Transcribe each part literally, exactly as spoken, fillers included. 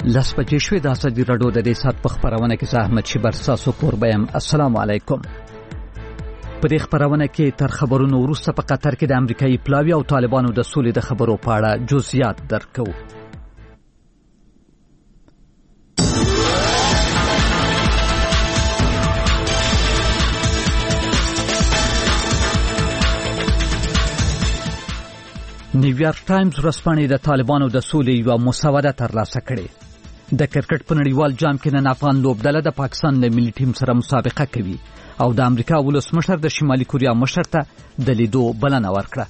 لس بجې شوې د ازادي راډیو د دې ساعت په خپرونه کې زه احمد شیبر ستاسو کوربه یم. السلام علیکم. په دې خپرونه کې تر خبرونو وروسته په قطر کې د امریکایي پلاوي او طالبانو د سولې د خبرو په اړه جزئیات درکو. نیویارک ټایمز ورځپاڼې د طالبانو د سولې یوه مسوده ترلاسه کړې. د کرکټ په نړیوال جام کې نن افغان لوبډله د پاکستان له ملي ټیم سره مسابقه کوي او د امریکا ولسمشر د شمالي کوریا مشر ته د لیدو بلنه ورکړه.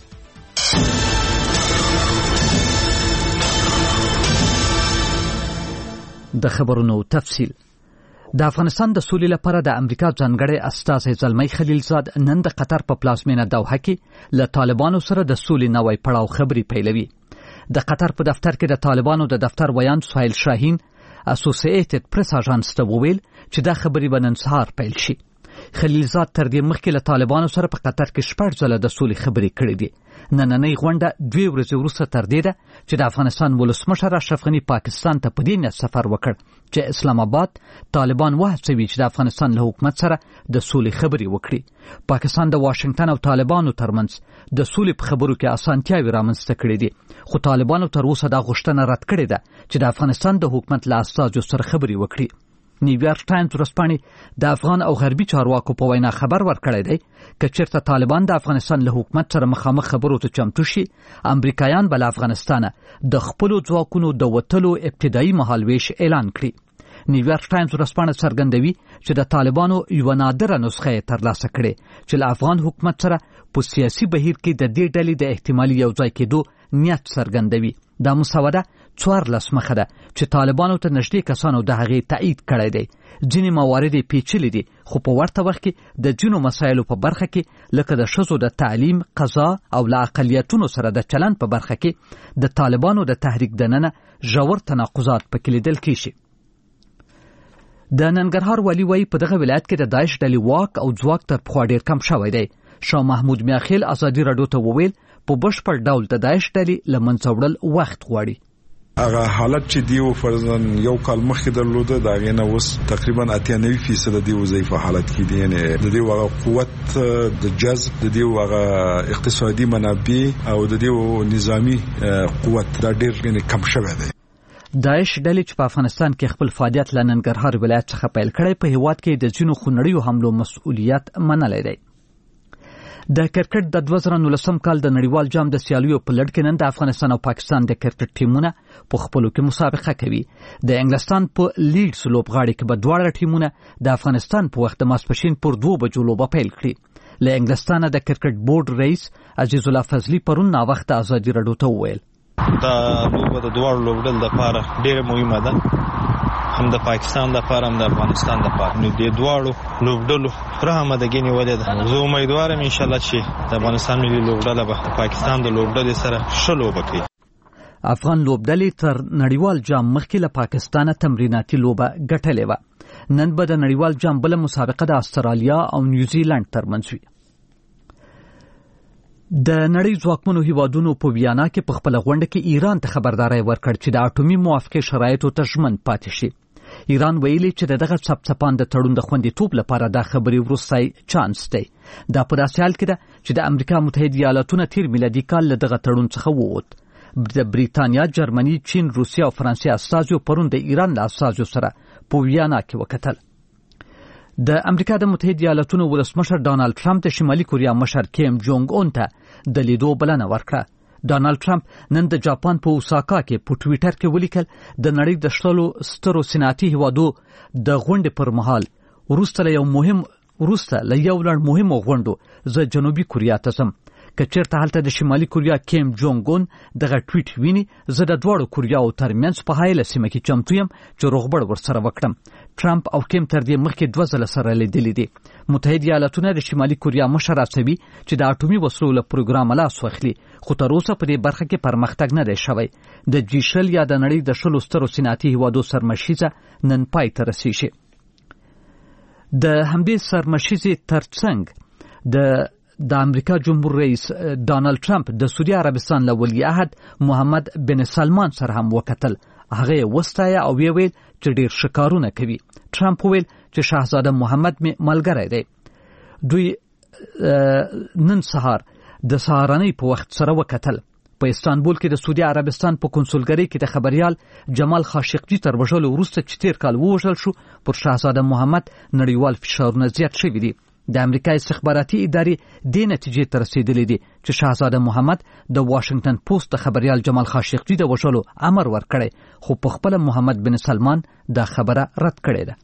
د خبرونو تفصیل. د افغانستان د سولې لپاره د امریکا ځانګړی استازی زلمی خلیلزاد نن د قطر په پلازمینه دوحه کې له طالبانو سره د سولې نوی پړاو خبرې پیلوي. د قطر په دفتر کې د طالبانو د دفتر ویاند سهیل شاهین اسوسییټډ پریس اژانس ته وویل چې دا خبرې به نن سهار پیل شي. خلیلزاد تر دې مخکې له طالبانو سره په قطر کې شپږ ځله د سولې خبرې کړې دي. نننۍ غونډه دوې ورځې وروسته تر دې ده چې د افغانستان ولسمشر اشرف غني پاکستان ته په دې نیت سفر وکړ چې اسلام آباد طالبان وهڅوي چې د افغانستان له حکومت سره د سولې خبرې وکړي. پاکستان د واشنگټن او طالبانو ترمنځ د سولې په خبرو کې اسانتیاوې رامنځته کړې دي، خو طالبانو تر اوسه دا غوښتنه رد کړې ده چې د افغانستان د حکومت له استازو سره خبرې وکړي. نیویارک ټایمز ورځپاڼې د افغان او غربي چارواکو په وینا خبر ورکړی دی که چېرته طالبان د افغانستان له حکومت سره مخامخ خبرو ته چمتو شي، امریکایان به له افغانستانه د خپلو ځواکونو د وتلو ابتدایي مهالویش اعلان کړي. نیویارک ټایمز ورځپاڼه څرګندوي چې د طالبانو یوه نادره نسخه یې ترلاسه کړې چې له افغان حکومت سره په سیاسي بهیر کې د دې ډلې د احتمالي یوځای کېدو نیت څرګندوي. دا مسوده څوارلس مخه ده چې طالبانو ته نږدې کسانو د هغې تایید کړی دی. ځینې موارد یې پیچلي دي، خو په ورته وخت کې د ځینو مسایلو په برخه کې لکه د ښځو د تعلیم، قضا او له اقلیتونو سره د چلند په برخه کې د طالبانو د تحریک دننه ژور تناقضات پکې لیدل کېږي. د ننګرهار والي وایي په دغه ولایت کې د داعش ډلې واک او ځواک تر پخوا ډېر کم شوی دی. شاه محمود میاخیل ازادي راډیو ته وویل په بشپړ ډول د داعش ډلې له منځه وړل وخت غواړي. هغه حالت چې دیو فرضاً یو کال مخکې درلوده دا غینه اوس تقریبا اتیا نوي فیصد دیو ضعیف حالت کې دي. یعنی د دې هغه قوت د جذب، د دې هغه اقتصادي منابع او د دې نظامی قوت دا ډېر یعنی کم شوی دی. داعش ډلې چې په افغانستان کې خپل فعالیت له ننګرهار ولایت څخه پیل کړی په هیواد کې د ځینو خونړیو حملو مسؤلیت منلی دی. د کرکټ د دوه زره نولسم کال د نړیوال جام د سیالیو په لړ کې نن د افغانستان او پاکستان د کرکټ ټیمونه په خپلو کې مسابقه کوي. د انګلستان په لیډز لوبغاړي کې به دواړه ټیمونه د افغانستان په وخت د ماسپښین پر دوه بجو لوبه پیل کړي. له انګلستانه د کرکټ بورډ رئیس عزیز الله فضلي پرون ناوخته ازادي راډیو ته وویل دا لوبه د دواړو لوبډلو لپاره ډېره مهمه ده، هم د پاکستان لپاره هم د افغانستان لپاره. نو د دواړو لوبډلو پوره آمادګي نیولې ده. زه امیدوارم ان شاء الله چې د افغانستان ملي لوبډله به د پاکستان د لوبډلې سره ښه لوبه کوي. افغان لوبډلې تر نړیوال جام مخکې له پاکستانه تمریناتي لوبه ګټلې وه. نن به د نړیوال جام بله مسابقه د استرالیا او نیوزیلند ترمنځ وي. د نړۍ ځواکمنو هیوادونو په ویانا کې په خپله غونډه کې ایران ته خبرداری ورکړ چې د اټومي موافقې شرایطو ته ژمن پاتې شي. ایران ویلي چې د دغه څپڅپان د تړون د خوندیتوب لپاره دا خبرې وروستی چانس دی. دا په داسې حال کې ده چې د امریکا متحده ایالتونه تیر میلادي کال له دغه تړون څخه ووت. د بریتانیا، جرمني، چین، روسیه او فرانسې استازو پرون د ایران له استازو سره په ویانا کې وکتل. د امریکا د متحده ایالتونو ولسمشر ډانالډ ټرمپ د شمالي کوریا مشر کیم جونګ اون ته د لیدو بلنه ورکړه. ډانالډ ټرمپ نن د جاپان په اوساکا کې په ټویټر کې ولیکل د نړۍ د شلو سترو صنعتي هیوادو د غونډې پر مهال وروسته له یو مهم وروسته له یو لړ مهمو غونډو زه جنوبي کوریا ته ځم. که چېرته هلته د شمالي کوریا کیم جونګ اون دغه ټویټ ویني، زه د دواړو کوریاو ترمنځ په حایله سیمه کې چمتو یم چې روغبړ ورسره وکړم. ټرمپ او کیم تر دې مخکې دوه ځله سره لیدلي دي. متحده ایالتونه د شمالي کوریا مشر هڅوي چې د اټومي وسلو له پروګرامه لاس واخلي، خو تر اوسه په دې برخه کې پرمختګ نه دی شوی. د جي شل یا د نړۍ د شلو سترو صنعتي هیوادو سرمشیزه نن پای ته رسیږي. د همدې سرمشیزې ترڅنګ د د امریکا جمهور رئیس ډانالډ ټرمپ د سعودي عربستان له ولی عهد محمد بن سلمان سره هم وکتل هغه وستایا او ویل چې ډیر شکارونه کوي. ټرمپ ویل چې شاهزاده محمد می ملګری دی. دوی نن سهار د سهارنۍ په وخت سره وکتل. په استانبول کې د سعودي عربستان په کنسولګری کې د خبريال جمال خاشقجي تر وژلو وروسته چې تیر کال وژل شو، پر شاهزاده محمد نړیوال فشارونه زیات شوي دي. د امریکا استخباراتي ادارې دې نتیجې ته رسیدلې دي چې شاهزاده محمد د واشنگټن پوسټ د خبريال جمال خاشقجي د وژلو امر ورکړی، خو په خپل محمد بن سلمان دا خبره رد کړې ده.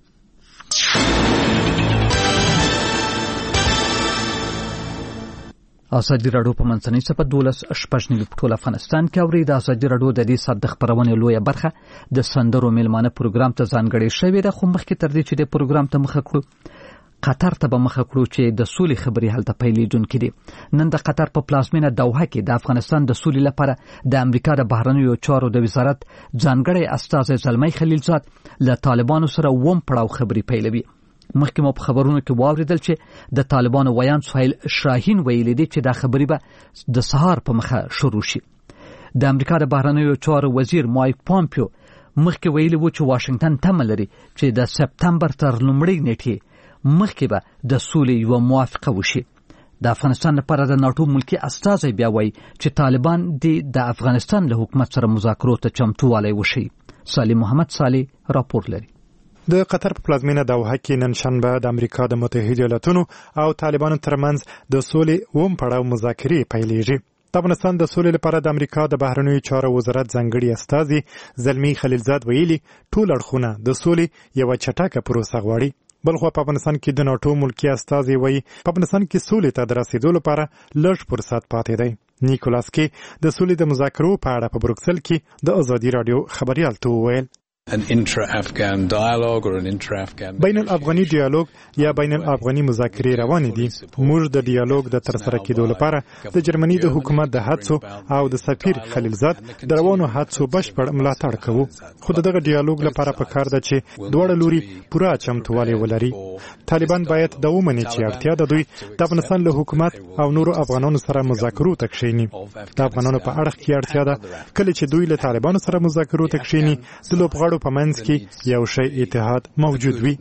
ازادي راډیو په منځنۍ صفه دولس شپږ نیمې په ټول افغانستان کې اوري. د ازادي راډیو د دې ساعت د خبرونې لویه برخه د سندرو میلمانه پروګرام ته ځانګړې شوې ده. خو مخکې تر دې چې د پروګرام ته مخه کړو، قطر ته به مخه کړو چې د سولې خبرې هلته پیلېدونکې دي. نن د قطر په پلازمینه دوحه کې د افغانستان د سولې لپاره د امریکا د بهرنیو چارو د وزارت ځانګړی استازی زلمی خلیلزاد له طالبانو سره اووم پړاو خبرې پیلوي. مخکې مو په خبرونو کې واوریدل چې د طالبانو ویان سهیل شاهین ویلي دی چې دا خبرې به د سهار په مخه شروع شي. د امریکا د بهرنیو چارو وزیر مایک پامپیو مخکې ویلي و چې واشنگټن تمه لري چې د سپتمبر تر لومړۍ نیټې مخکې به د سولې یوه موافقه وشي. د افغانستان لپاره د ناټو ملکی استازی بیا وایي چې طالبان د افغانستان له حکومت سره مذاکرو ته چمتووالی وشي. صالح محمد صالح راپور لري. د قطر په پلازمینه دوحه کې نن شنبه د امریکا د متحده ایالاتونو او طالبانو ترمنځ د سولې اووم پړاو مذاکرې پیلېږي. د افغانستان د سولې لپاره د امریکا د بهرنیو چارو وزارت ځانګړي استازي زلمی خلیلزاد ویلي ټول اړخونه د سولې یوه چټکه پروسه غواړي. بلخو په افغانستان کې د ناټو ملکی استازي وایي په افغانستان کې سولې ته د رسیدو لپاره لږ فرصت پاتې دی. نیکولاس کې د سولې د مذاکرو په اړه په بروکسل کې د ازادي راډیو خبريال ته وویل an intra-Afghan dialogue or an intra-Afghan بین الافغاني ډیالوګ یا بین الافغاني مذاکرې روانې دي. موږ د ډیالوګ د ترسره کېدو لپاره د جرمني د حکومت د هڅو او د سفیر خلیلزاد د روانو هڅو بشپړ ملاتړ کوو. خو دغه ډیالوګ لپاره پکار ده چې دواړه لوري پوره چمتووالی ولري. طالبان باید دا ومني چې اړتیا ده دوی د افغانستان له حکومت او نورو افغانانو سره مذاکرو ته کښیني. د افغانانو په اړه کې اړتیا ده کله چې دوی له طالبانو سره مذاکرو ته کښیني د لوبغاړو په منځ کې یو شی اتحاد موجود وي.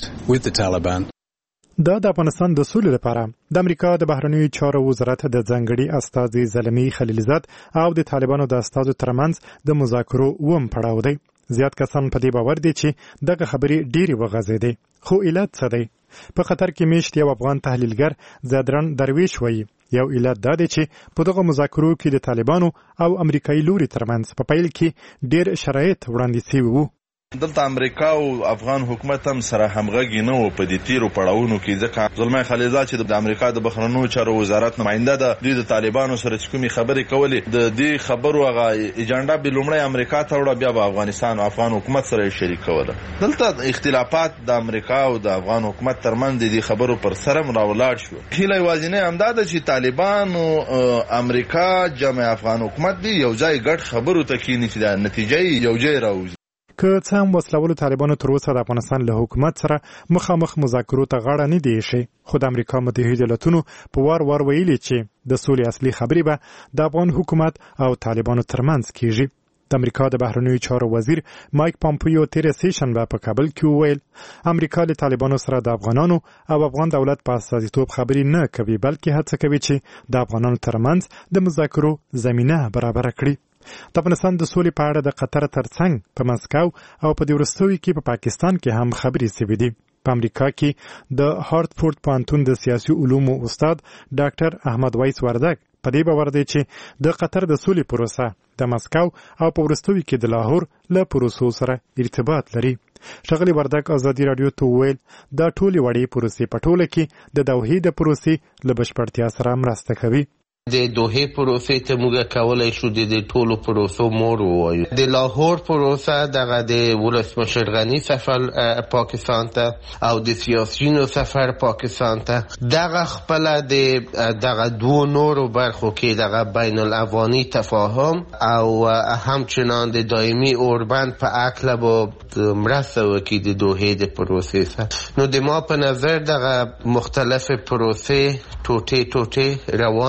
دا د افغانستان د سولې لپاره د امریکا د بهرنیو چارو وزارت د ځانګړي استازي زلمی خلیلزاد او د طالبانو د استازو ترمنځ د مذاکرو اووم پړاو دی. زیات کسان په دې باور دي چې دغه خبرې ډېرې وغځېدې، خو علت څه دی؟ په قطر کې میشت یو افغان تحلیلګر زادران درویش وایي یو علت دا دی چې په دغه مذاکرو کې د طالبانو او امریکایي لوري ترمنځ په پیل کې ډېر شرایط وړاندې شوي وو. دلته امریکا او افغان حکومت هم سره همغږي نه و په دې تیرو پړاوونو کې، ځکه زلمی خلیلزاد چې د امریکا د بهرنیو چارو وزارت نماینده ده، دوی د طالبانو سره چې کومې خبرې کولې د دې خبرو هغه ایجنډا به لومړی امریکا ته وړه، بیا به افغانستان او افغان حکومت سره شریک کوله. دلته اختلافات د امریکا او د افغان حکومت ترمنځ د دې خبرو پر سر راولاړ شو. هیله یوازینۍ همدا ده چې طالبان او امریکا جمع افغان حکومت دی یو ځای ګډ خبرو ته کینی چې د نتیجې یو ځای راوځي. که څه هم وسلوالو طالبانو تر اوسه د افغانستان له حکومت سره مخامخ مذاکرو ته غاړه نه دی ایښې، خو د امریکا متحده ایالاتونو په وار وار ویلي چې د سولې اصلي خبرې به د افغان حکومت او طالبانو ترمنځ کیږي. د امریکا د بهرنیو چارو وزیر مایک پامپیو تېره سې شنبه په کابل کې وویل امریکا له طالبانو سره د افغانانو او افغان دولت په استازیتوب خبرې نه کوي، بلکې هڅه کوي چې د افغانانو ترمنځ د مذاکرو زمینه برابره کړي. د افغانستان د سولې په اړه د قطر ترڅنګ په مسکو او په دې وروستیو کې په پاکستان کې هم خبرې شوې دي. په امریکا کې د هارتفورد پوهنتون د سیاسي علومو استاد ډاکټر احمد ویس وردګ په دې باور دی چې د قطر د سولې پروسه د مسکو او په وروستیو کې د لاهور له پروسو سره ارتباط لري. ښاغلي وردګ ازادي راډیو ته وویل دا ټولې وړې پروسې په ټوله کې د دوحې د پروسې له بشپړتیا سره مرسته کوي. د دوحې پروسې ته موږ کولای شو د ټولو پروسو مور ووایو. د لاهور پروسه دغه د ولسمشر غني سفر پاکستان ته او د سیاسیونو سفر پاکستان ته دغه خپل د دغه دوه نورو برخو کې دغه بین الافغاني تفاهم او همچنان د دایمي اوربند په اکله با مرسته وکړي د دوحې د پروسې سره. نو د ما په نظر دغه مختلف پروسې ټوټې ټوټې روانې دي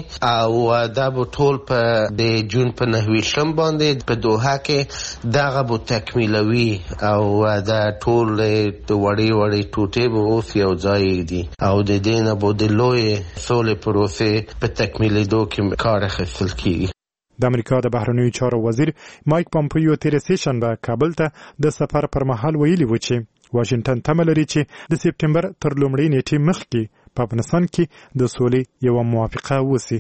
او دا به ټول په د جون په نهویشتم باندې په دوحه کې دغه به تکمیلوي او دا ټول د وړې وړې ټوټې به اوس یو ځای دي او د دې نه به د لویې سولې پروسې په تکمیلېدو کې کار اخیستل کیږي. د امریکا د بهرنیو چارو وزیر مایک پامپیو تېره سهشنبه کابل ته د سفر پر مهال ویلي و چې واشنگټن تمه لري چې د سپټمبر تر لومړۍ نیټې مخکې په افغانستان کې د سولې یوه موافقه وسي.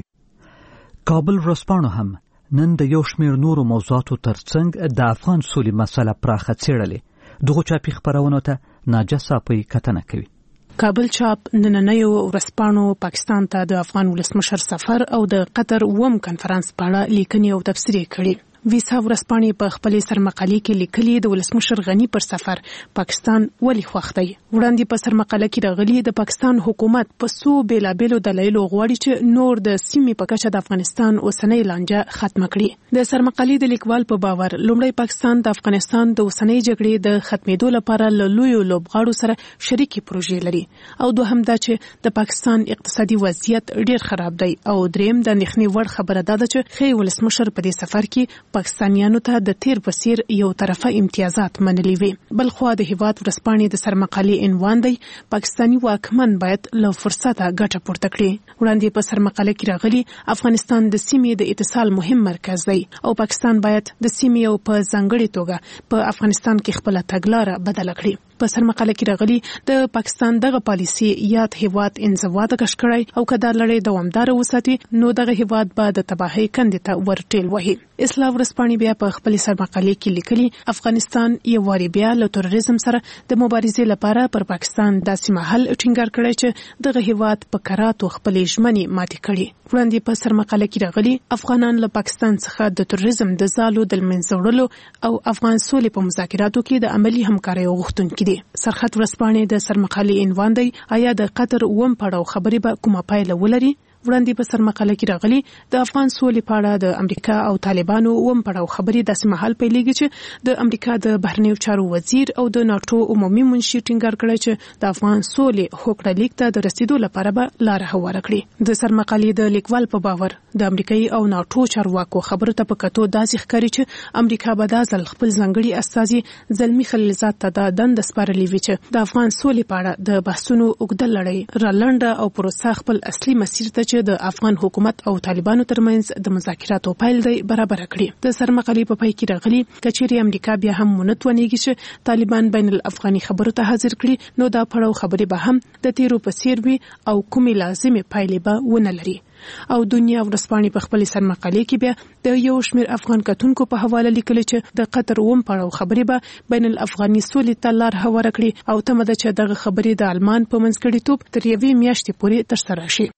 کابل ورځپاڼو هم نن د یو شمېر نورو موضوعاتو ترڅنګ د افغان سولې مسله پراخه څېړلې. دغو چاپي خپرونو ته ناجه صافی کتنه کوي. کابل چاپ نننیو ورځپاڼو پاکستان ته د افغان ولسمشر سفر او د قطر اووم کنفرانس په اړه لیکنې او تبصرې کړي. ویسا ورځپاڼې په خپلې سرمقالې کې لیکلي د ولسمشر غني پر سفر پاکستان ولې خوښ دی. وړاندې په سرمقاله کې راغلي د پاکستان حکومت په څو بېلابېلو دلایلو غواړي چې نور د سیمې په کچه د افغانستان اوسنۍ لانجه ختمه کړي. د سرمقالې د لیکوال په باور لومړی پاکستان د افغانستان د اوسنۍ جګړې د ختمېدو لپاره له لویو لوبغاړو سره شریکې پروژې لري او دوهم دا چې د پاکستان اقتصادي وضعیت ډېر خراب دی او دریم د اندېښنې وړ خبره دا ده چې ښی ولسمشر په دې سفر کې پاکستانیانو ته د تیر بسیر یو طرفه امتیازات منلي وي. بل خو د هیواد ورځپاڼې د سرمقالې عنوان دی پاکستاني واکمن باید له فرصته ګټه پورته کړي. وړاندې په سرمقاله کې راغلي افغانستان د سیمې د اتصال مهم مرکز دی او پاکستان باید د سیمې او په ځانګړې توګه په افغانستان کې خپله تګلاره بدله کړي. په سرمقاله کې راغلي د پاکستان دغه پالیسي یاد هیواد انزوا د کش کړی او کدا لړۍ دوامدار وساتي نو دغه هیواد به د تباهۍ کندې ته ورټیل وهي. اسلام ورځپاڼې بیا په خپل سرمقاله کې لیکلي افغانستان یو واری بیا له تروریزم سره د مبارزې لپاره پر پاکستان داسې مهال ټینګار کړی چې دغه هیواد په کراتو خپل ژمنې ماتې کړي. وړاندې په سرمقاله کې راغلي افغانان له پاکستان څخه د تروریزم د زالو د منځه وړلو او افغان سولې په مذاکراتو کې د عملی همکارۍ غوښتونکي دي. سرخط ورځپاڼې د سرمقالې عنوان دی آیا د قطر اووم پړاو خبرې به کومه پایله ولري. وړاندې په سرمقاله کې راغلي د افغان سولې په اړه د امریکا او طالبانو اووم پړاو خبرې داسې مهال پیلېږي چې د امریکا د بهرنیو چارو وزیر او د ناټو عمومي منشي ټینګار کړی چې د افغان سولې هوکړه لیک ته د رسیدو لپاره به لاره هواره کړي. د سرمقالې د لیکوال په باور د امریکایي او ناټو چارواکو خبرو ته په کتو داسې ښکاري چې امریکا به دا ځل خپل ځانګړي استازي زلمي خلیلزاد ته د دنده سپارلې وي چې د افغان سولې په اړه د بحثونو اوږده لړۍ رالنډه او پروسه خپل اصلي مسیر ته چې د افغان حکومت او طالبانو ترمنځ د مذاکراتو پیل دی برابر کړي. د سرمقالې په پای کې راغلي کچېرې امریکا بیا هم مونت ونیږي چې طالبان بین الافغاني خبرو ته حاضر کړي نو دا پړاو خبرې به هم د تیرو په څیر وي او کومې لازمې پایلې به ونه لري. او دنیا ورځپاڼې په خپل سرمقالې کې بیا د یو شمېر افغان کتونکو په حواله لیکلي چې د قطر اووم پړاو خبرې به بین الافغاني سولې ته لار هواره کړي او تمه ده چې دغه خبرې د المان په منځګړیتوب تر یوې میاشتې پورې ترسره شي.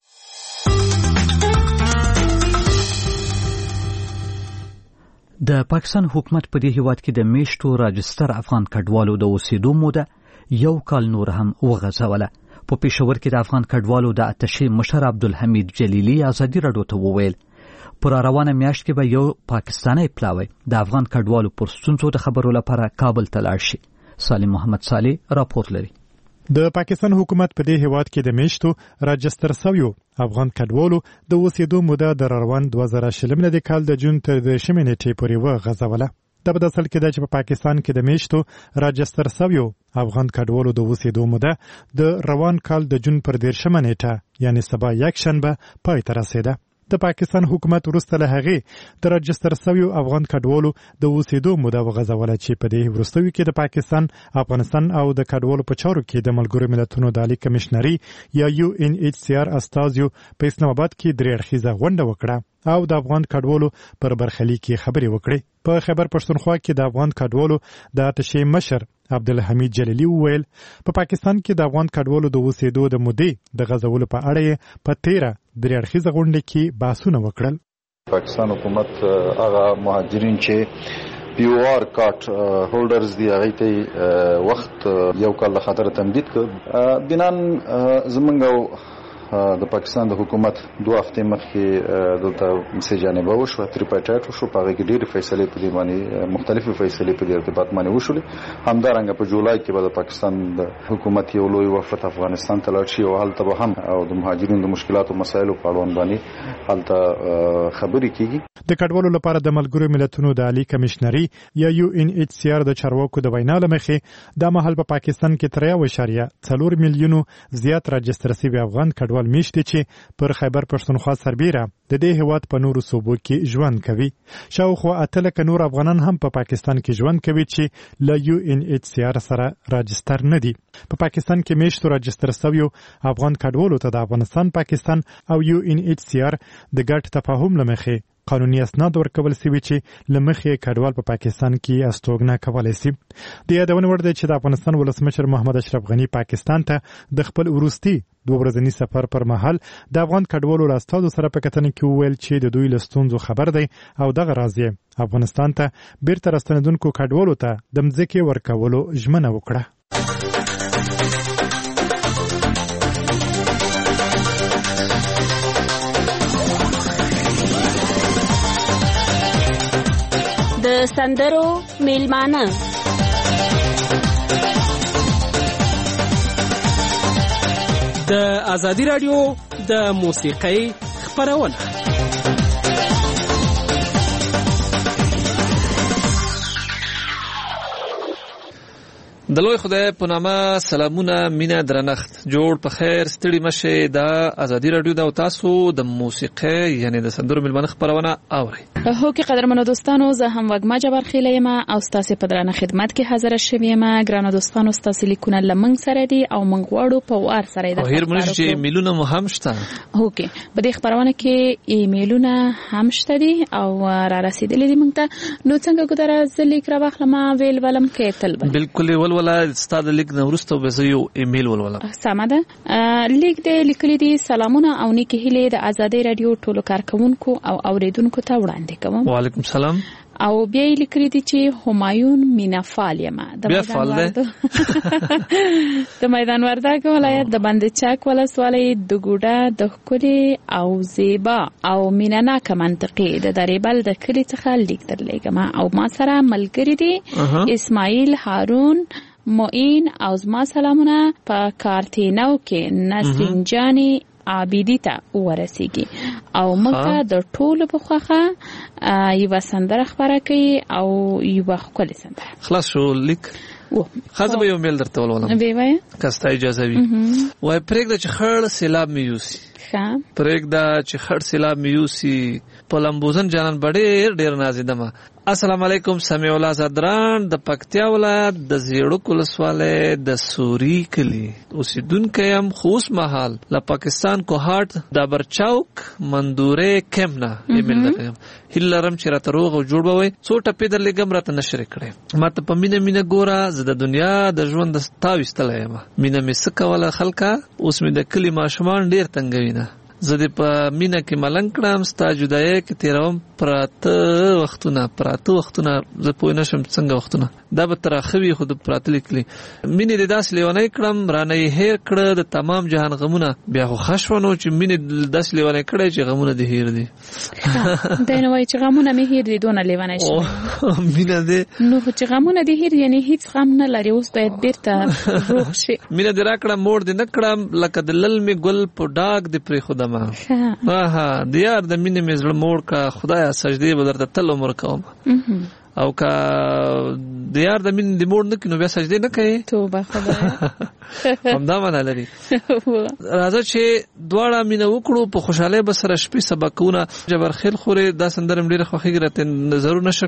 د پاکستان حکومت په دې هیواد کې د میشتو راجستر افغان کډوالو د اوسېدو موده یو کال نور هم وغځوله. په پېښور کې د افغان کډوالو د اتشې مشر عبدالحمید جلیلي ازادي راډیو ته وویل پر روانه میاشت کې به یو پاکستانی پلاوی د افغان کډوالو پر ستونزو د خبرو لپاره کابل ته لاړ شي. سالم محمد صالح راپور لري. د پاکستان حکومت په دې هیواد کې د میشتو راجستر سویو افغان کډوالو د اوسېدو موده د روان دوه زره شلم د کال د جون تر د شمې نیټې پورې وغځوله. دا په داسې حال کې ده چې په پاکستان کې د میشتو راجستر سویو افغان کډوالو د اوسېدو موده د روان کال د جون پر دېرشمه نیټه یعنی سبا یک شنبه پای ته رسېده. د پاکستان حکومت وروسته له هغې د راجستر سویو افغان کډوالو د اوسېدو موده وغځوله چې په دې وروستیو کې د پاکستان، افغانستان او د کډوالو په چارو کې د ملګرو ملتونو د عالي کمشنري یا یو ان ایچ سی آر استازیو په اسلام آباد کې درې اړخیزه غونډه وکړه او د افغان کډوالو پر برخلیک خبرې وکړې. په خیبر پښتونخوا کې د افغان کډوالو د اتشې مشر عبدالحمید جلیلی وویل په پا پاکستان کې د افغان کډوالو د اوسېدو د مودې د غځولو په اړه په تیره درې اړخیزه غونډه کې بحثونه وکړل. پاکستان حکومت هغه مهاجرین چې پی او آر کارت هولډرز دی هغه ته وخت یو کال خاطر تمدید کړ. بنان زمونږ د پاکستان د حکومت دوه هفتې مخکې دلته سجانبه وشو تریپاټایټ وشو په هغه کې ډېرې فیصلې په دې باندې مختلفې فیصلې په دې ارتباط باندې وشولې همدارنګه په جولای کې به د پاکستان د حکومت یو لوی وفد افغانستان ته لاړ شي او هلته به هم او د مهاجرینو د مشکلاتو مسایلو په اړوند باندې هلته خبرې کیږي د کډوالو لپاره د ملګرو ملتونو د عالی کمشنري یا یو ان ایچ سی آر د چارواکو د وینا لمخې د مهال په پاکستان کې تر یو اشاریه څلور میلیونو زیات راجستر شوي افغان کډوال میشته چې پر خیبر پښتونخوا سربیره د دې هیواد په نورو صوبو کې ژوند کوي. شاوخوا اته لکه نور افغانان هم په پاکستان کې ژوند کوي چې له یو ان ایچ سی آر سره راجستر نه دي. په پاکستان کې میشتو راجستر شویو افغان کډوالو ته د افغانستان، پاکستان او یو ان ایچ سی آر د ګډ تفاهم لمخې قانوني اسناد ورکول سوي چې لمخې کډوال په پاکستان کې استوګنه کولای شي. د یادونه وړ ده چې د افغانستان ولسمشر محمد اشرف غنی پاکستان ته د خپل وروستي دوه ورځني سفر پر مهال د افغان کډوالو راستادو سره په کتنه کې وویل چې د دوی له ستونزو خبر دی او دغه راځي افغانستان ته بیرته راستنیدونکو کډوالو ته د مځکې ورکولو ژمنه وکړه. د سندرو میلمانه د ازادي رادیو د موسیقۍ خپرونه. د لوی خدای په نامه سلامونه، مینه، درنښت، جوړ په خیر، ستړي مشه. د ازادي رادیو د تاسو د موسیقۍ یعنی د سندرو میلمانه خپرونه اوري. هو کې قدرمنو دوستانو، زه هم وګما جبر خیله یم او تاسو په درانه خدمت کې حاضر شوم یم. ګرانو دوستانو، تاسو لیکونه لمنګ سره دي او منګ وړو په وار سره ده. هیر مونږ چې ایمیلونه مو هم شته. هو کې په دې خبرونه کې ایمیلونه هم شته دي او را رسیدلې دي موږ ته. نو څنګه ګذره ز لیک را واخلم ویل ولم کې تل بالکل ول ولا ستاد لیک نو ورسته به زه یو ایمیل ولولا. سمه ده. لیک دې لیکلي دي سلامونه او نیکی هیله د ازادي رادیو ټولو کارکونکو او اوریدونکو ته وړاندې کوم. وعلیکم السلام. او بیا یې لیکلي دي چې همایون مینافال یم د میدان وردګ د میدان وردګ ولایت د بند چاک ولسوالۍ د ګوډه د ښکلې او زیبا او میناناکه منطقې د دریبل د کلي څخه لیک درلېږم او ما سره ملګري دي اسماعیل، هارون، معین او زما سلامونه په کارتینو کې نسرین جانی عابدی ته ورسیږي او موږ د ټولو په خوخه یو سندره خبره کوي او یو ښکلې سندره. خلاص شو لیک. خاصه به یو میل درته ولولم وی وای کستا اجازه وي. وای پرېږده چې خړ سیلاب میوسی ښه پرېږده چې خړ سیلاب میوسی په لمبوزن جانان بډېر ډېر نازیدمه. السلام علیکم. سمیع الله زدران د پکتیا ولایت د زیړوک ولسوالۍ د سوري کلی اوسیدونکی یم. خوس محل له پاکستان کوهاټ د برچاوک مندوره کمنا ایمیل درکم. هیله لرم چې راته روغ او جوړ به وي. څو ټپې درلېږم راته نشر کړې. ما ته په مینه مینه ګوره، زه د دنیا د ژوند د تا ویستلی یم. مینه مې څه کوله خلکه، اوس مې د کلي ماشومان ډېر تنګوینه. زه دې په مینه کې ملنګ کړم، ستا جدایۍ کې تېروم پراته وختونه پراته وختونه زه پوه نه شم څنګه وختونه دا به تراخه وي خو د پراته لیکلي. مینې دې داسې لیونی کړم رانه یې هیر کړه د تمام جهان غمونه. بیا خو ښه شوه نو چې مینې داسې لیونی کړی چې غمونه دې هیر دي. دی نو وایي چې غمونه مې هیر دي دونه لیونی شوی. مینه دې نو خو چې غمونه دې هیر یعنې هیڅ غم نه لري، اوس باید بېرته روغ شي. مینه دې را کړه موړ دې نه کړم لکه د للمې ګل په ډاګ دې پرېښودمه. آها د یار د مینې مې زړه موړ کړه، خدایه سجدې به درته تل عمر کوم. او که د یار د مینې د موړ نه کړي نو بیا سجدې نه کوي. توبه خدایه همدا معنا لري. راځه چې دواړه مینه وکړو په خوشحالۍ به سره شپې سبا کوونه. جبرخیل خورې دا سندره مې ډېره خوښېږي، راته نظرونه ښه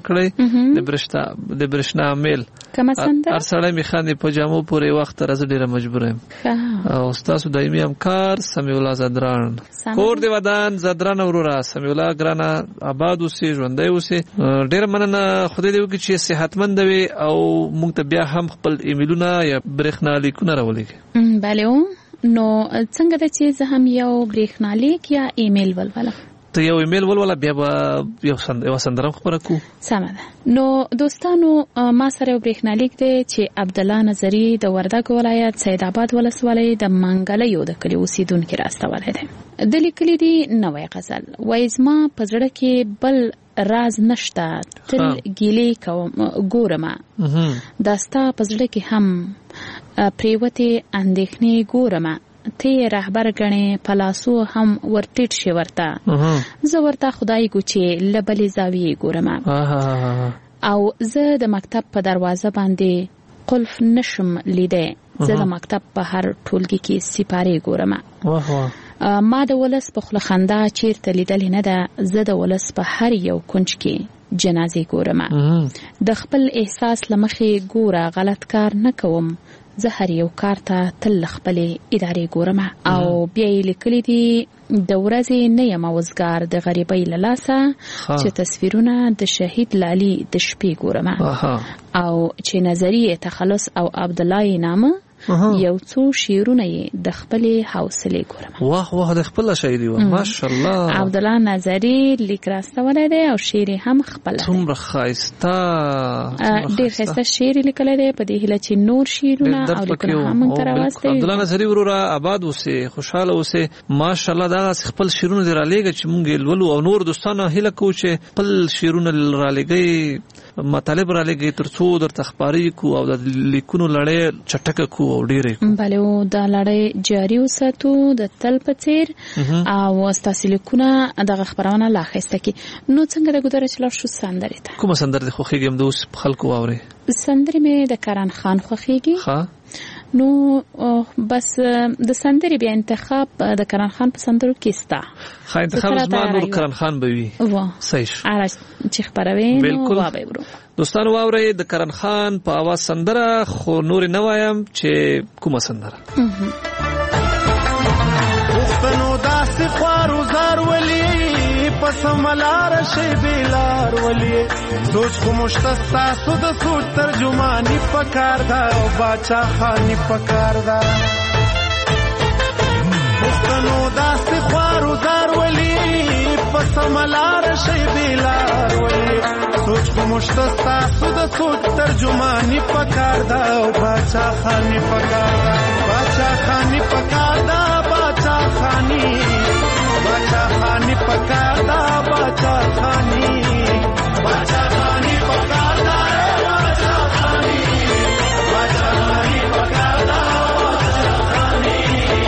کړی. د برېښنا میل کومه سندره؟ هر سړی مې خاندي په جامو پورې وخت راځه ډېره مجبوره یم. او ستاسو دایمي همکار سمیع الله زدران. کور دې ودان زدران وروره. سمیع الله ګرانه آباد اوسې، ژوندی اوسې. ډېره مننه، خدای دې وکړي چې صحتمند وي او موږ ته بیا هم خپل ایمیلونه یا برېښنا لیکونه راولېږي. بله نو څنګه ده چې زه هم یو برېښنا لیک یا ایمیل ولولم؟ ته یو ایمیل ولوله بیا به یو سندره خبره کو. سمه ده. نو دوستانو ما سره یو برېښنالیک دی چې عبدالله نظري د وردګ ولایت سید آباد ولسوالۍ د منګله یو د کلي اوسیدونکي راستولی دی. د لیکلي دي نوی غزل وایي زما په زړه کې بل راز نشته تل ګیلې کوم ګورمه دا ستا په زړه کې هم پریوتې اندېښنې ګورمه ته رهبر ګڼې په لاسو هم ورټیټ شي ورته زه ورته خدای ګو چې له بلې زاویې ګورمه او زه د مکتب په دروازه باندې قلف نشم لیدی زه د مکتب په هر ټولګي کې سپارې ګورمه ما د ولس په خوله خندا چیرته لیدلې نه ده زه د ولس په هر یو کونج کې جنازې ګورمه د خپل احساس له مخې ګوره غلط کار نه کوم زه هر یو کار ته تل خپلې ادارې ګورمه او بیا یې لیکلي دي د ورځې نه یم وزګار د غریبۍ له لاسه چې تصویرونه د شهید لالي د شپې ګورمه او چې نظریې تخلص او عبدالله نامه یو څو شعرونه یې د خپلې حوصلې ګورم. واه واه د خپل شاعري و ماشاءالله. عبدالله نظري لیک راستولی دی او شعر هم خپل. څومره ښایسته ډېر ښایسته شعر لیکلی دی په دې هیله چې نور شعرونه او لیکونه هم موږ ته راوستي. عبدالله نظري وروره آباد اوسې خوشحاله اوسې ماشاءالله. دغسې خپل شعرونه دې رالیږه چې موږ یې لولو او نور دوستانو هیله کوو چې خپل شعرونه رالیږئ مطالب رالیږئ تر څو درته خپارې کړو او د لیکونو لړۍ چټکه کړو او ډېرې کړو. بله او دا لړۍ جاري وساتو د تل په څېر او ستاسې لیکونه دغه خپرونه لا ښایسته کړي. نو څنګه ده ګودره چې لاړ شو سندرې ته؟ کومه سندره دې خوښېږي هم د اوس خلکو واورئ؟ سندرې مې د کرن خان خوښېږي. ښه نو بس د سندرې بیا انتخاب د کرن خان په سندرو کې ستا. ښه انتخاب زما نور کرن خان به وي. صحیح هغه چې خپروې نو وابه ورو دوستانو واورئ د کرن خان په اواز سندره خو نور نه وایم چې کومه سندره. پښتنو داسې خوارو زار ولي پس ملار شي بیلار ولي سوچ خو مشتستا سود سوچ ترجمانی پکار دا او باچا خانی پکار دا پښتنو داسې خوارو زار ولي پس ملار شي بیلار ولي سوچ خو مشتستا سود سوچ ترجمانی پکار دا او باچا خانی پکار دا باچا خانی پکار دا باچا خانی باچا خانی پکار دا باچا خانی باچا خانی پکار دا باچا خانی باچا خانی پکار دا باچا خانی.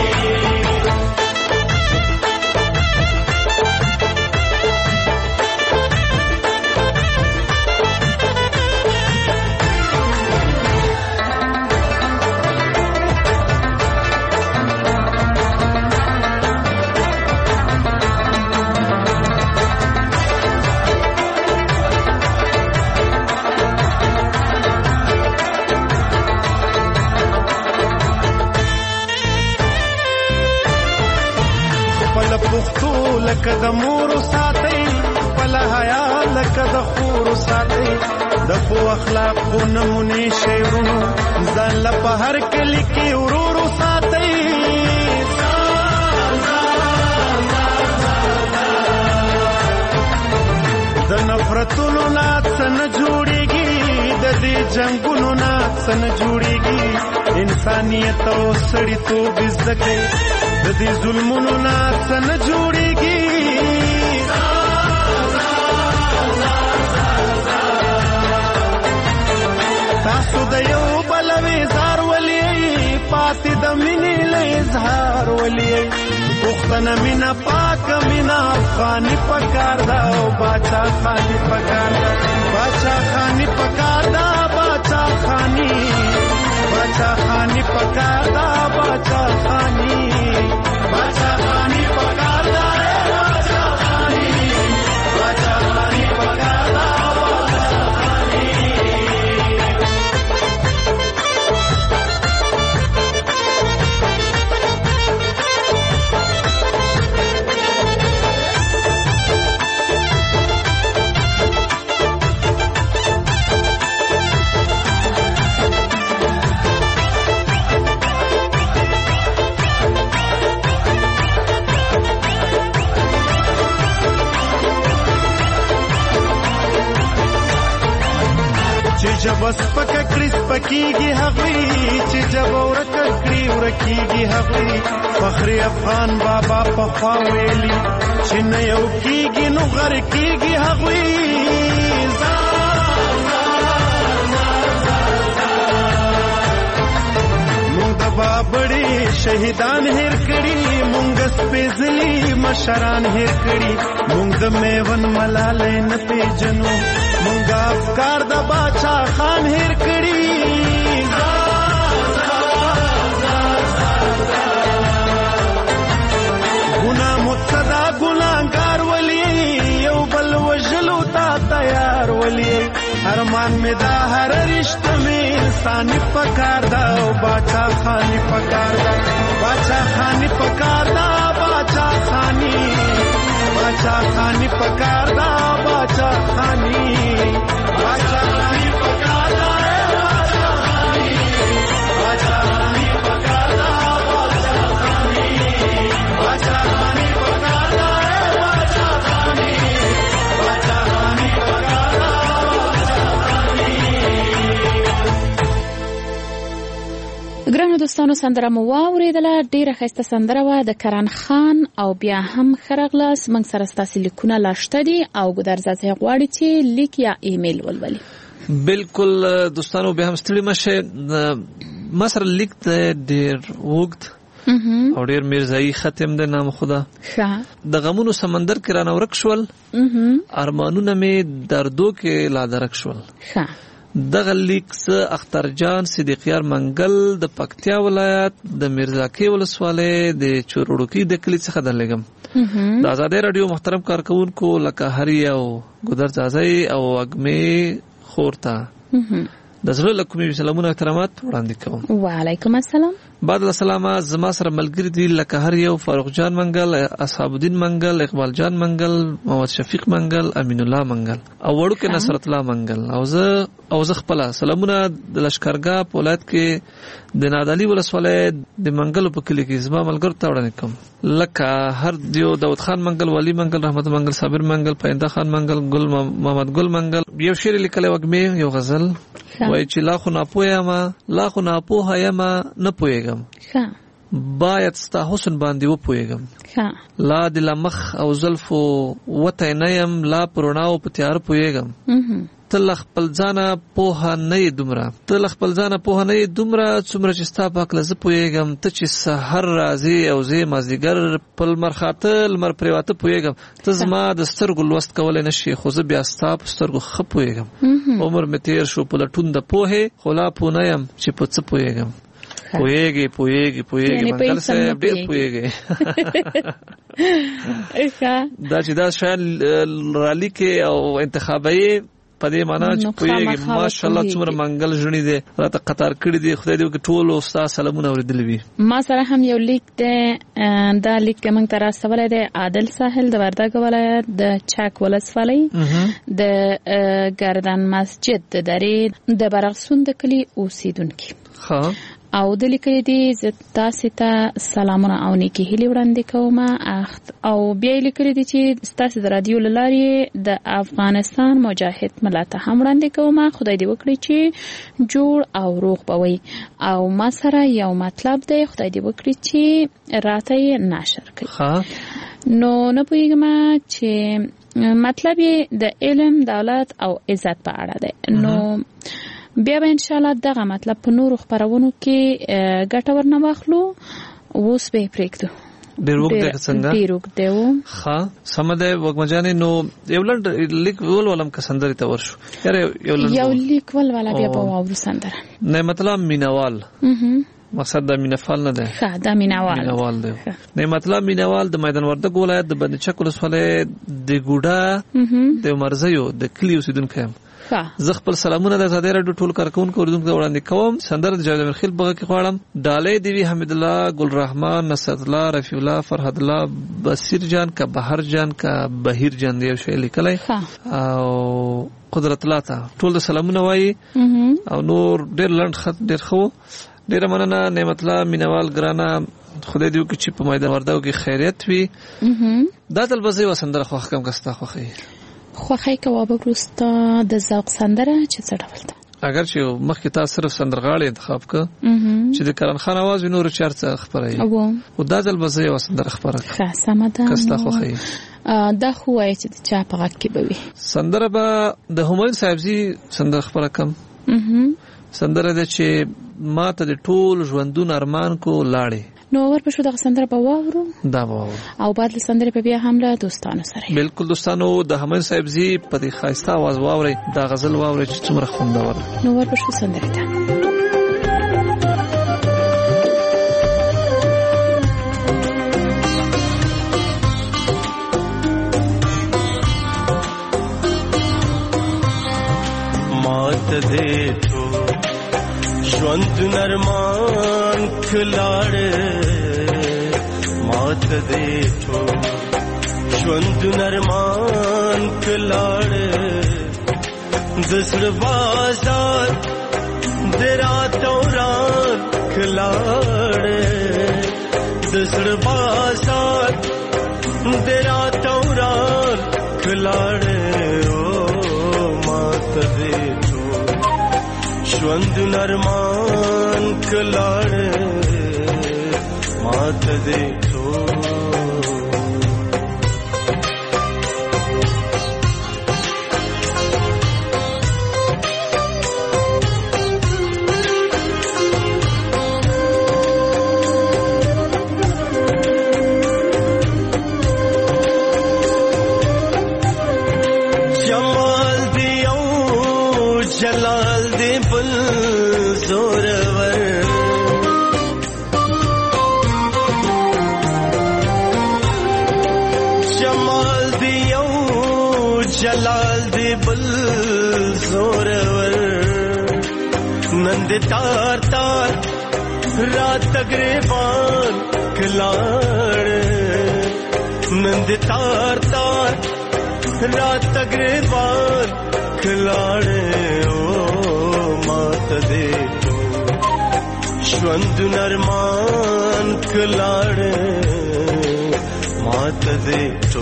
لکه د مور ساتي بل حیا لکه د خور ساتي د خو اخلاق خو نمونه شیرونو ځان له په هر کلی کې ورور ساتي د نفرتونو نه څنګه جوړيږي د دې جنگونو نه څنګه جوړيږي انسانيت او سړیتوب زکه د دې ظلمونو نه څنګه جوړيږي تاسو د یو بل وزار ولي پاتې د مینې له اظهار ولي پښتنه مینا پاک مینا افغاني پکار دا او باچا خاني پکار دا باچا خاني پکار دا باچا خاني باچا خاني پکار دا باچا خاني باچا خاني پکار دا باچا خاني باچا خاني پکار دا باچا خاني. بس پکا کریس پکیږي هغوی چې جب ورکه کړي ورکیږي هغوی فخر افغان بابا په خوا ویلي چې نه یو کیږي نو غر کیږي هغوی بابړي شهیدان هیر کړي مونږ سپېڅلي مشران هیر کړي مونږ د میون ملالۍ نه پیژنو مونږ افکار د باچا خان هیر کړي ګنا متصدا ګناګار ولي یو بل وجلو تا تیار ولي ارمان می دا هر رشتہ می انسانی پکار دا باچا خانی پکار دا باچا خانی پکار دا باچا خانی باچا خانی پکار دا باچا خانی باچا خانی پکار دا باچا خانی باچا خانی پکار دا باچا خانی باچا خانی پکار دا باچا خانی باچا خانی پکار دا ګرانو دوستانو سندره مو واورېدله ډیره ښایسته سندره وه د کرن خان او بیا هم ښه راغلاست موږ سره ستاسې لیکونه لا شته دي او ګودر زازی غواړي چې لیک یا ایمیل ولولي بالکل دوستانو بیا هم ستړي مه شئ ما سره لیک دی ډېر اوږد او ډېر میرزایي ختم دی نام خدا د غمونو سمندر کې رانه ورک شول ارمانونه مې دردو کې لا درک شول دغه لیک څه اختر جان صدیقیار منګل د پکتیا ولایت د میرزاکې ولسوالۍ د چوروړوکی د کلي څخه درلېږم د ازادۍ راډیو محترم کارکونکو لکه هری او ګودر زازی او اګمې خور ته د زړه له کومې سلامونه احترامات وړاندې کوم وعلیکم السلام بعد السلام زما سره ملګری دي لکه هر یو فاروق جان منګل اصحاب الدین منګل اقبال جان منګل محمد شفیق منګل امین الله منګل او وړوکې نصرت الله منګل او زه او زه خپل سلامونه د لشکرګاه په ولایت کې د نادعلي ولسوالۍ د منګل په کلي کې زما ملګرو ته وړاندې کوم لکه هر دیو داود خان منګل ولی منګل رحمت منګل صابر منګل پاینده خان منګل ګل محمد ګل منګل یو شعر لیکلی وګمې یو غزل وای چې لا خو ناپوهه لا خو ناپوهه یم نه پوهېږم باید ستا حسن باندې وپوهېږم لا د لمخ او زلفو وتی نه یم لا په رڼاو په تیاره پوهېږم ته له خپل ځانه پوهه نه یې دومره ته له خپل ځانه پوهه نه یې دومره څومره چې ستا په هکله زه پوهېږم ته چې سحر راځې او زه مازدیګر په لمر خاته لمر پرېواته پوهېږم ته زما د سترګو لوست کولی نه شي خو زه بیا ستا په سترګو ښه پوهېږم عمر مې تېر شو په لټون د پوهې خو لا پوه نه یم چې په څه پوهېږم پوهېږې پوهېږې پوهېږې منګل صاحب ډېر پوهېږې دا چې دا شیان رالیکې او انتخابوي په دې معنا چې پوهېږي ماشاءالله څومره منګل ژڼي دی راته قطار کړي دي خدای دې وکړي ټولو ستا سلامونه اورېدلي وي ما سره هم یو لیک دی دا لیک موږ ته راستولی دی عادل ساحل د وردګ ولایت د چک ولسوالۍ د ګردن مسجد د درې د برغسون د کلي اوسېدونکي او د لیکلي دي زه تاسې ته سلامونه او نیکې هیلې وړاندې کوم او بیا یې لیکلي دي چې ستاسې د رادیو له لارې د افغانستان مجاهد ملت ته هم وړاندې کوم خدای دې وکړي چې جوړ او روغ به وي او ما سره یو مطلب دی خدای دې وکړي چې راته یې نشر کړي نو نه پوهېږم چې مطلب یې د علم دولت او عزت په اړه دی نو بیا به ان شاء الله دغه مطلب په نورو خبرونو کې ګټه ورنه واخلو اوس به پرېږدو ډېر وخت دی څنګه ډېر وخت دی ښه سمه ده وګمجانې نو یو لنډ لیک ولولم که سندرې ته ورشو یو لیک ولوله بیا به واورو سندره نعمت الله مینوال مقصد دا مینفال نه ده ښه دا مینوال مینوال دی نعمت الله مینوال د میدان وردګ ولایت د بند چک ولسوالۍ د ګوډه د مرزیو د کلي اوسېدونکی یم زه خپل سلامونه د ازادۍ راډیو ټول کارکونکو اورېدونکو ته وړاندې کوم سندره د جاوید امیرخیل بغه کې غواړم ډالۍ دې وي حمید الله ګل رحمان نصرت الله رفیع الله فرهاد الله بصیر جان کا بهر جان کا بهیر جان دی شی لیکلی او قدرت الله ته ټول د سلامونه وایي او نور ډېر لنډ خط ډېر ښه ډېره مننه نعمت الله مینوال ګرانه خدای دې وکړي چې په میدان وردګو کې خیریت وي دا تل به زه یوه سندره خوښ کړم که ستا خوښوي خوښی کوه به وروسته د ذوق سندره چې څه ډول ده اگر چې مخکې تاسو صرف سندرغاړي انتخاب ک چې د کرن خان आवाज نور چارڅ خبرای او دا ځل به یو سندر خبره ښه سم ده کستا خو خي دا خو وایي چې چا په غږ کې به وي سندره به د همایون صاحبزي سندر خبره کم سندره ده چې ما ته د ټول ژوندون ارمان کو لاړې نو ور په شو د سندره په واورو دا واورو او بعد له سندره په بیا هم له دوستانو سره بالکل دوستانو د همایون صاحبزي په دې خاصه आवाज واوري دا غزل واوري چې څومره خوندور نو ور په شو سندره ده مات دې تو ژوند نرمان کلاړې مات دې تو ژوند نرمان کلاړې د سر بازار درا توران کلاړې د سر بازار درا توران کلاړې او مات دې ژوند نرمان کلاړې مات دې تو جمال دیو جلال دی بل زورور جمال دیو جلال دی بل زورور نند تار تار رات تگریبان کلاڑ نند تار تار رات تگریبان کلاڑے او مات دے تو ژوند نرمان کلاڑے مات دے تو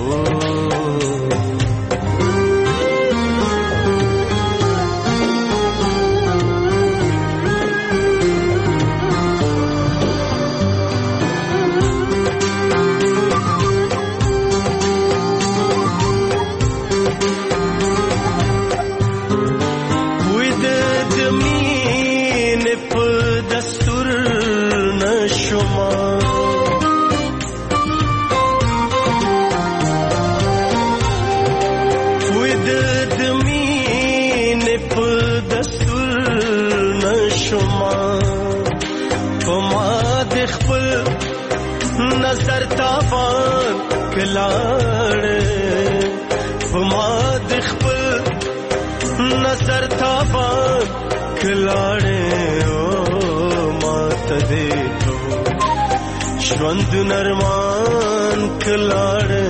نظر تابان کلاڑے ما دخپل نظر تابان کلاڑے او مات دے تو ژوند نرمان کلاڑے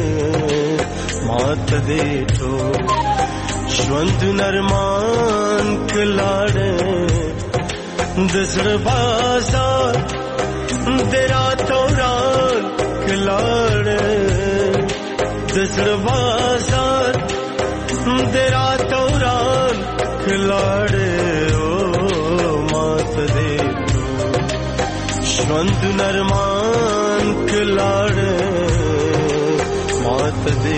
مات دے تو ژوند نرمان کلاڑے دسر بازار درا توران کلاڑے دسر بازار درا توران کلاڑے او مات دے تو ژوند نرمان کلاڑے مات دے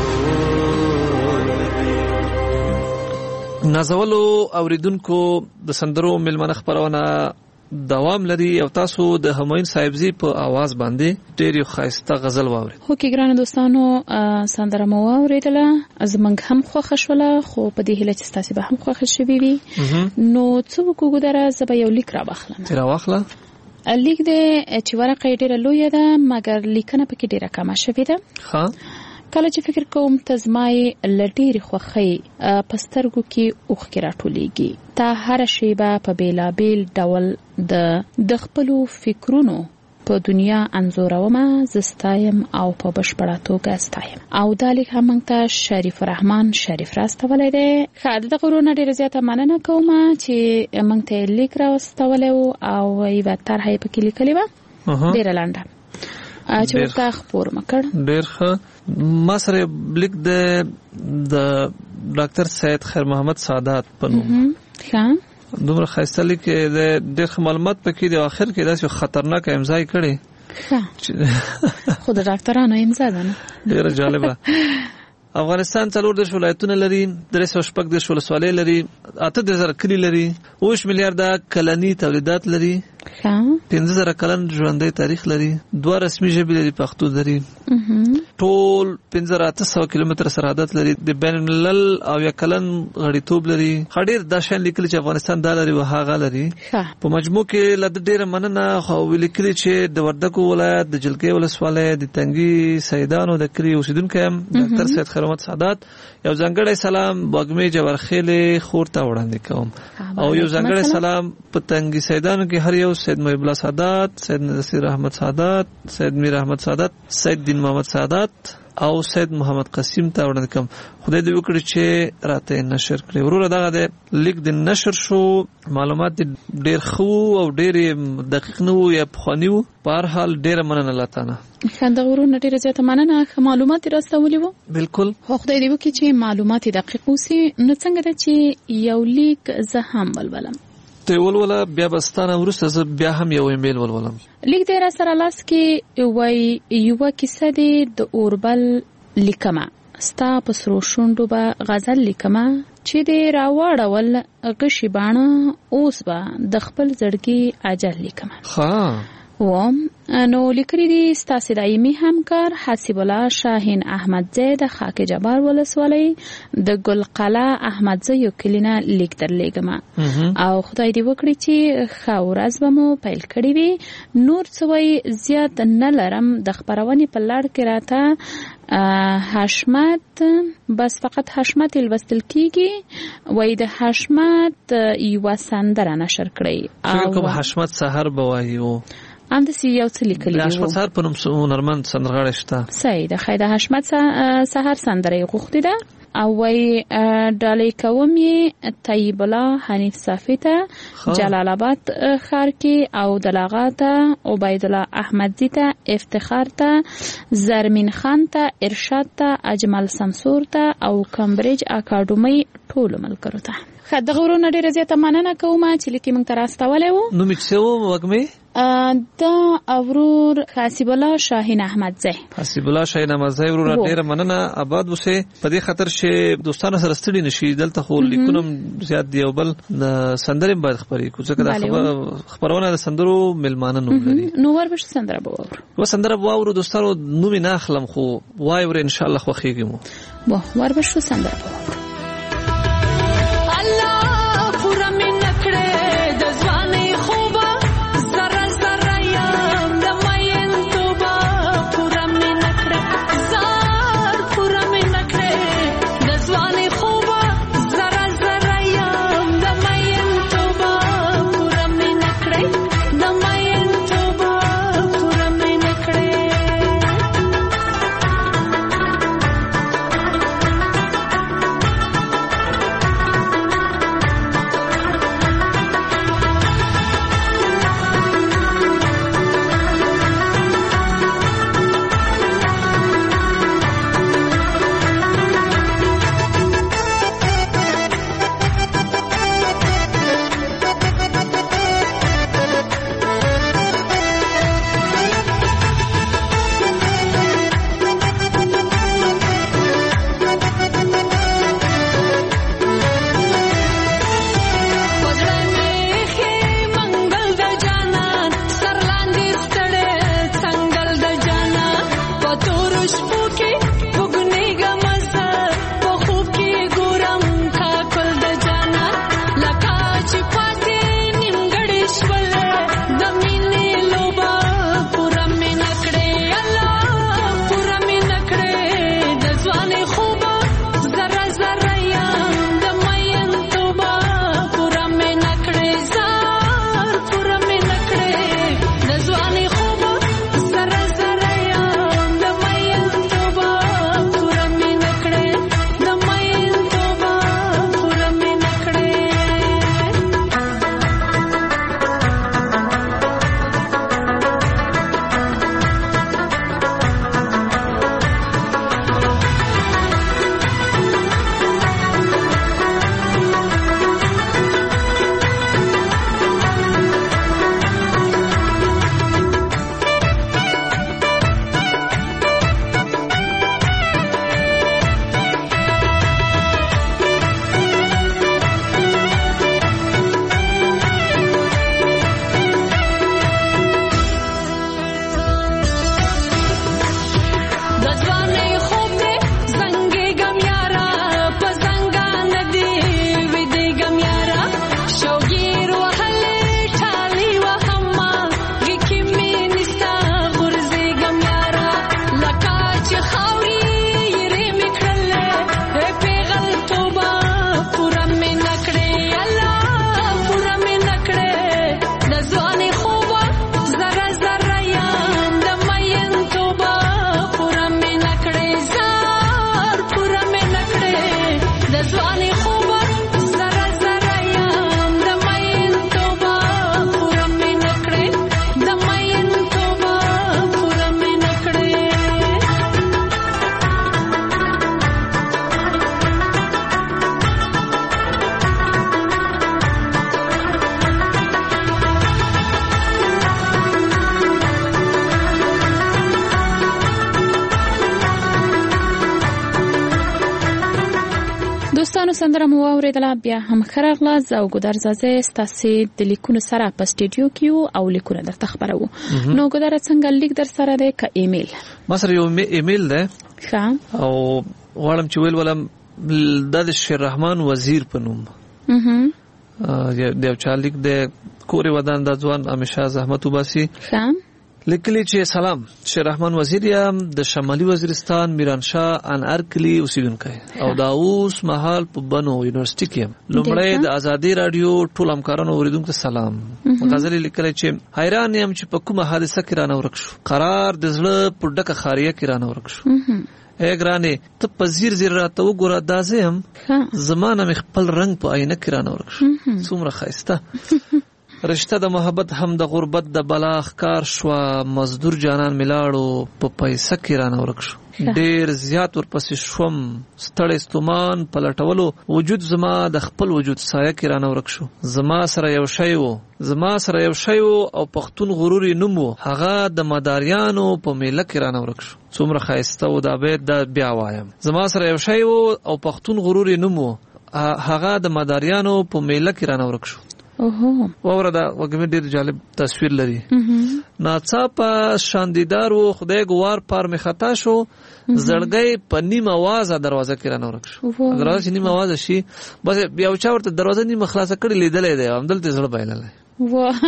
نازولو اوریدونکو د سندرو ملمنه خبرونه دوام لري او تاسو د همایون صاحبزي په आवाज باندې ډېر خاصه غزل واورئ. خو کې ګران دوستانو سندره مو واوریدله زمنګ هم خوښ شوله خو په دې هله چې تاسو به هم خوښ شوي وي نو څو کوګو دره زب یو لیک را واخلم. تیر واخله لیک دې چې ورقه ډېره لوی ده مګر لیکنه پکې ډېره کمه شوې ده. ها کله چې فکر کوم تزمای لډيري خوخي پسترګو کې اوخ کې راټولېږي تا هر شی به په بیلابیل ډول د د خپل فکرونو په دنیا انزورومه زستایم او په بشپړه توګه استایم او دالک هم ته شریف الرحمن شریف راستولې ده خاله د غرونه ډیره زیاته مننه کوم چې موږ ته لیک راستولې او یو تر هي په کې لیکلې و ډیره لنډه چې ورته خبر مکړ ډیر ښه ما سره لیک د د ډاکټر سید خیر محمد سعادت په نوم ښه دومره ښایسته لیک د ډېر معلومات پکې د اخر کې داسې خطرناک امضا یې کړې خو د ډاکټرانو امضا ده نه ډېره جالبه. افغانستان څلور دېرش ولایتونه لري، درې سوه شپږ دېرش ولسوالۍ لري، اته دېرش زره کلي لري، اووه میلیارده کلني تولیدات لري، پنځه زره کلن ژوندی تاریخ لري، دوه رسمي ژبې لري، پښتو لري، ټول پنځه زره اته سوه کیلومتره سرحدات لري، د بین الملل او یا کلن غړیتوب لري. ډېر دا شیان لیکلي چې افغانستان دا لري او هغه لري. په مجموع کې له ډېره مننه خو لیکلي چې د وردګو ولایت د جلګۍ ولسوالۍ د تنګي سیدانو د کلي اوسیدونکی یم ډاکټر سید خیر محمد سعادت. یو ځانګړی سلام باګمې جبرخیلې خور ته وړاندې کوم او یو ځانګړی سلام په تنګي سیدانو کې هر یو سید محب الله سعادت، سید نصیر احمد سعادت، سید میر احمد سعادت، سید دین محمد سعادت او سید محمد قسیم ته وړاندې کوم. خدای دې وکړي چې راته نشر کړي. وروره دغه د لیک د نشر شو معلومات ډېر خو او ډېر دقیق نه وو یا پخواني وو. په هر حال ډېره مننه له تا نه. د غرونه ډېره زیاته مننه. ښه معلومات یې راستولي وو. بالکل. خو خدای دې وکړي چې معلومات دقیق اوسي. نو څنګه ده چې یو لیک زه هم ولولم ته ولوله بیا بستانه وروسته زه بیا هم یو ایمیل ولولم. لیک دې را سره لاس کې وای یوه کیسه دې د اوربل لیکمه ستا په سرو شونډو به غزل لیکمه چې دې راواړول غشي باڼه اوس به د خپل زړګي اجل لیکمه. ښه و نو لیکلي دي ستاسې دایمي همکار حسیب الله شاهین احمدزی د خاک جبار ولسوالۍ د ګلقلعه احمدزی یو کلي نه لیک درلیږم او خدای دې وکړي چې ښه ورځ به مو پیل کړې وي. نور څه وایي زیات نه لرم. د خپرونې په لړ کې راته حشمت بس فقط حشمت لوستل کیږي وای د حشمت یوه سندره نشر کړئ. فکر کوم حشمت سحر به وایي و ام د سی یو څه لیکلي د حشمت سحر په نوم هنرمند سندرغاړی شته. صحیح ده. ښه د حشمت سحر سندره یې غوښتې ده او وای ډالۍ کوم یې طیب الله حنیف صافی ته جلال آباد ښار کې او دلاغا ته عبید الله احمدزی ته افتخار ته زرمین خان ته ارشاد ته اجمل سمسور ته او کمبریج اکاډمي ټولو ملګرو ته. ښه دغه ورونه ډېره زیاته مننه کوم چې لیکي موږ ته راستولی و. نوم یې څه و وږمې؟ دا اورور حسیب الله شاهین احمدزی. حسیب الله شاهین احمدزی وروره ډېره مننه. آباد اوسئ. په دې خاطر چې دوستانو سره ستړي نه شي. دلته خو لیکونه زیات دی او بل د سندرې باید خپرې کړو ځکه دا خپرونه د سندرو میلمانه نوم لري. نو وربشو سندره به واورو. و سندره به واورو دوستانو. نوم یې نه اخلم خو وایي ورې انشاءالله خوښېږي مو. واه وربشو سندره به واورو. طالبانو سندره مو اوریدله بیا هم خراغلاز او ګودر زازه ستاسو د لیکونو سره په سټډیو کې او لیکونه درته خبرو نو ګودر څنګه لیک در سره ده ک ایمیل ما سره یو ایمیل ده ښه او غواړم چې ویل ولم د شیر رحمان وزیر په نوم اه د چا لیک د کورې ودان د ځوان همیشه زحمت وباسي ښه لیکلی چې سلام شیر رحمان وزیر یم د شمالي وزیرستان میرانشاه انارکلی اوسیدونکی او دا اوس مهال په بنو یونیورسيټي کې لومړی د ازادي رادیو ټول همکارانو اوریدونکو سلام غزل لیکلی چې حیران یم چې په کومه حادثه کې رانه ورک شو قرار د زړه په ډکه خاریه کې رانه ورک شو اے ګرانې ته په زیر زیر راته وګوره دا زه هم زمانه مې خپل رنگ په آینه کې رانه ورک شو څومره ښایسته رشته د محبت هم د غربت د بلا ښکار شوه مزدور جانان ملاړو په پیسه کې رانه ورک شو ډېر زیات ورپسې شوم ستړی ستومان په لټولو وجود زما د خپل وجود سایه کې رانه ورک شو زما سره یو شی و زما سره یو شی و او پښتون غرور یې نوم و هغه د مداریانو په میله کې رانه ورک شو څومره ښایسته و دا بیت دا بیا وایم زما سره یو شی و او پښتون غرور یې نوم و هغه د مداریانو په میله کې رانه ورک شو اوه وره دا وګمه ډیر جالب تصویر لري ناڅاپه شاندیدار و خدای ګوار پار می خطا شو زړګي په نیمه आवाज دروازه کې رانه ورک شو دروازه نیمه आवाज شي بس بیا چا ورته دروازه نیمه خلاصه کړی لیدلې ده همدلته زړه بایللای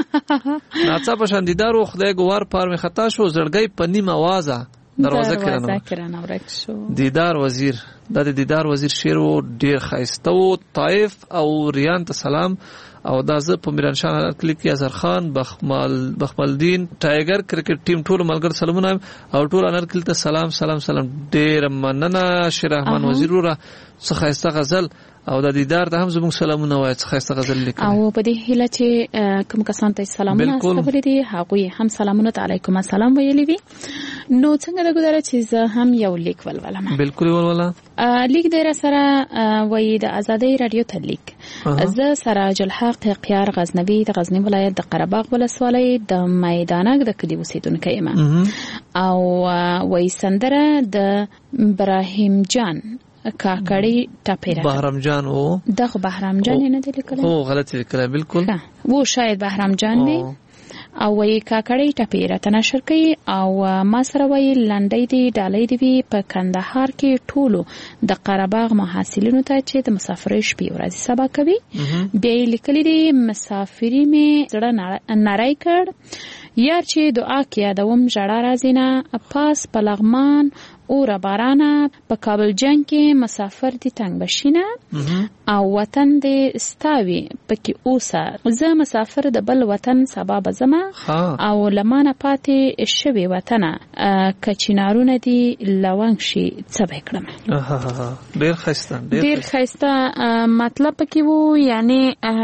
واه ناڅاپه شاندیدار و خدای ګوار پار می خطا شو زړګي په نیمه आवाज دروازه کې رانه ورک شو دیدار وزیر دا د دیدار وزیر شعر و ډیر خایسته و طائف او ریان ته سلام او دا زه په میرانشاه انارکلی کې اظهر خان بخمل بخملدین ټایګر کرکټ ټیم ټول ملګر سلامونه او ټول انارکلی ته سلام سلام سلام ډیر مننه شیر رحمان وزیر را څه خایسته غزل او د دیدار ته هم زموږ سلامونه وایي څه خایسته غزل لیکل او په دې هیله چې کوم کسان ته سلامونه خبرې دي هغه هم سلامونه علیکم السلام ویلي وي نو څنګه د ګذاره چې زه هم یو لیک ولولم بالکل ولولا لیک د سره وایي د ازادي رادیو ته لیک زه سراج الحق قیار غزنوي د غزنی ولایت د قره باغ ولسوالۍ د میدانک د کلی اوسیدونکی یم او وایي سندره د ابراهیم جان کاکړی ټاپیره بهرام جان او دغه بهرام جان نه دی لیکل او غلط لیکل بالکل وو شاید بهرام جان وي او وی کاکړی ټاپیره تنشر کوي او ما سره وی لنډۍ دی ډالۍ دی په کندهار کې ټولو د قره باغ محصلینو ته چې د مسافرۍ شپې ورځې سبا کوي بیا لیکلي دي مسافري مې زړه نری کړ یار چې دعا کې یادوم ژړا راځي نه پاس په لغمان اور بارانه په کابل جنگ کې مسافر دي تنگ بشینه او وطن دې ستاوي پکې اوسه زه مسافر د بل وطن سبب زما او لمانه پاتې شوی وطن کچینارونه دي لونګ شي څه وکړم ډیر خسته ډیر خسته مطلب پکې وو یعنی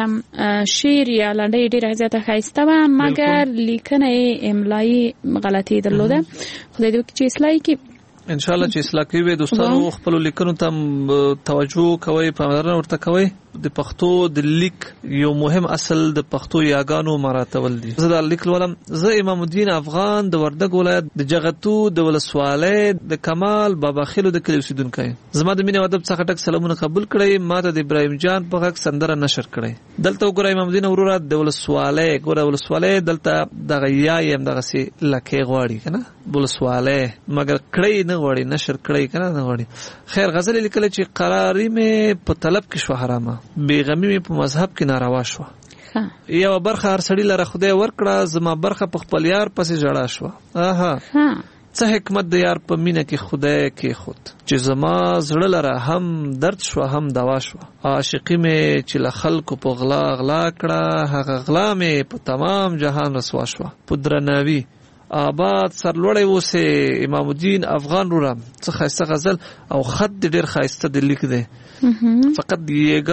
شعر یا لنډۍ ډیر زیاته خسته و مګر لیکنه املایي غلطي درلوده خدای دې چې اصلاحي کې ان شاء الله چې اصلاح کوي دوستانو خپل لیکنو ته توجه کوي پاملرنه ورته کوي د پښتو د لیک یو مهم اصل د پښتو یاګانو مراتب دي زه د لیک ولم زه امام الدین افغان د وردګ ولایت د جغتو د ولسوالۍ د کمال بابا خیلو د کلی اوسیدونکی زما د مینه ادب څخه ټک سلامونه قبول کړئ ماته د ابراهیم جان په غږ سندره نشر کړئ دلته وګورئ امام الدین وروره د ولسوالۍ ګوره ولسوالۍ دلته دغه یایم دغه سي لکه غواړي کنه ولسوالۍ مګر کړئ نه غواړي نشر کړئ کنه نه غواړي خیر غزل لیکل چې قراری مې په طلب کې شو حرامه بیغمی می په مذهب کې ناروا شو یو برخه هر سړی لره خدای ورکړه زما برخه په خپل یار پسې جړا شو اها څه حکمت د یار په مینه کې خدای کې خود چې زما زړه لره هم درد شو هم دوا شو عاشقی می چې له خلکو په غلا غلا کړه هغه غلا می په تمام جهان رسوا شو په درناوي آباد سرلوړی اوسه امام الدین افغان رورا څه خاصه غزل او خط ډیر خاصه د لیک دی فقط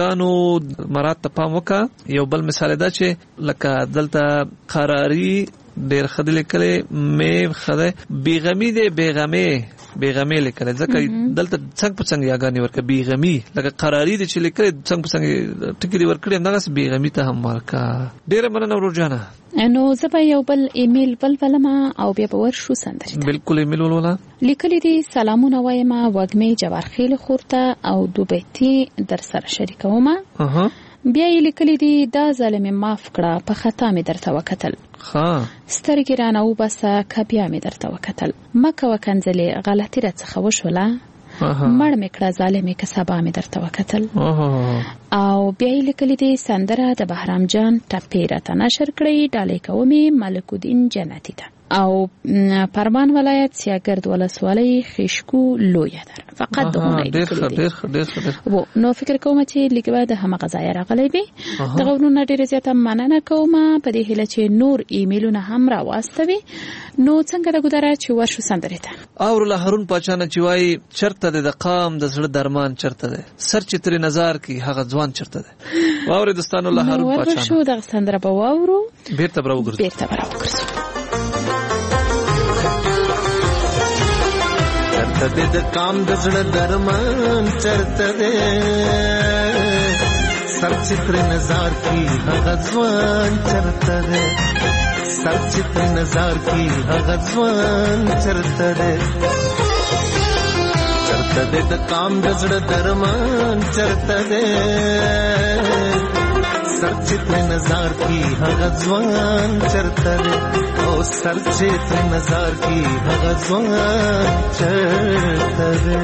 یګانو مراد ته پام وکا یو بل مثال دا چې لکه دلته قراری ډېر ښه لیکلې مې خدای بیغمی دې بیغمې بیغمې لیکلې ځکه دلته څنګه په څنګه یاګانې ورکړه بیغمی لکه قراری دې چې لیکلې څنګه په څنګه ټکی دې ورکړې همدغسې بیغمي ته هم ورکړه. ډېره مننه ورور جانه. نو زه به یو بل ایمیل بل بلمه او بیا به ورشو سندرې ته. بالکل ایمیل ولوله. لیکلي دي سلامونه وایم وږمې جوارخیل خورته او دوبیتي در سره شریکومه. اها بیا یې لیکلي دي دا ظالم معاف کړه په خطا مې درته وکتل. ها سترګې رانه وباسه که بیا مې درته وکتل. مه کوه کنځلې غلطي راڅخه وشوله. مړ مې کړه ظالمې که سبا مې درته وکتل. او بیا یې لیکلي دي سندره د بهرام جان ټپې راته نشر کړئ ډالۍ کومې ملک الدین جنتي ته. او پرمان ولایت سیاګرد ولسوالۍ خیشکو لویه ده. فقط دغونه ډېر ښه ډېر ښه ډېر ښه. نو فکر کوم چې لیک به د همغه ځای راغلی وي. دغه ورونه ډېرې زیاته مننه کوم په دې هیله چې نور ایمیلونه هم راواستوي. نو څنګه د ګودره چې ورشو سندرې ته. اورله هارون پاچا نه چې وایي چرته د قام د زړه درمان چرته ده سر چې ترې نظر کی هغه ځوان چرته ده. واورې دوستانو له هارون پاچا نه ورشو دغه سندره به واورو. بیرته به راوګرځو بیرته به راوګرځو. چرته دې د کام د زړه درمان چرته دې سر چې ترې نظر کی هغه ځوان چرته دې سر چې ترې نظر کی هغه ځوان چرته دې چرته دې د کام د زړه درمان چرته دې سر چې ترې نظر کی هغه ځوان چرته دې او سر چې ترې نظر کی هغه ځوان چرته دې.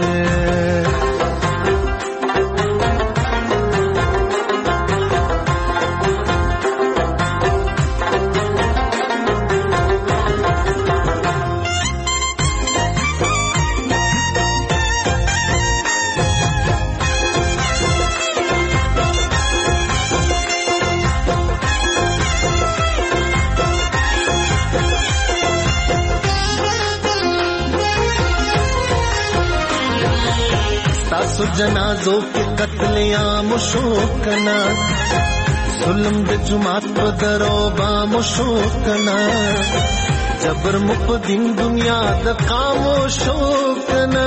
تاسو جنازو کې قتلیام شو کنا ظلم د جماعت په درو با مشو کنا جبر مپ دین دنیا د قام شو کنا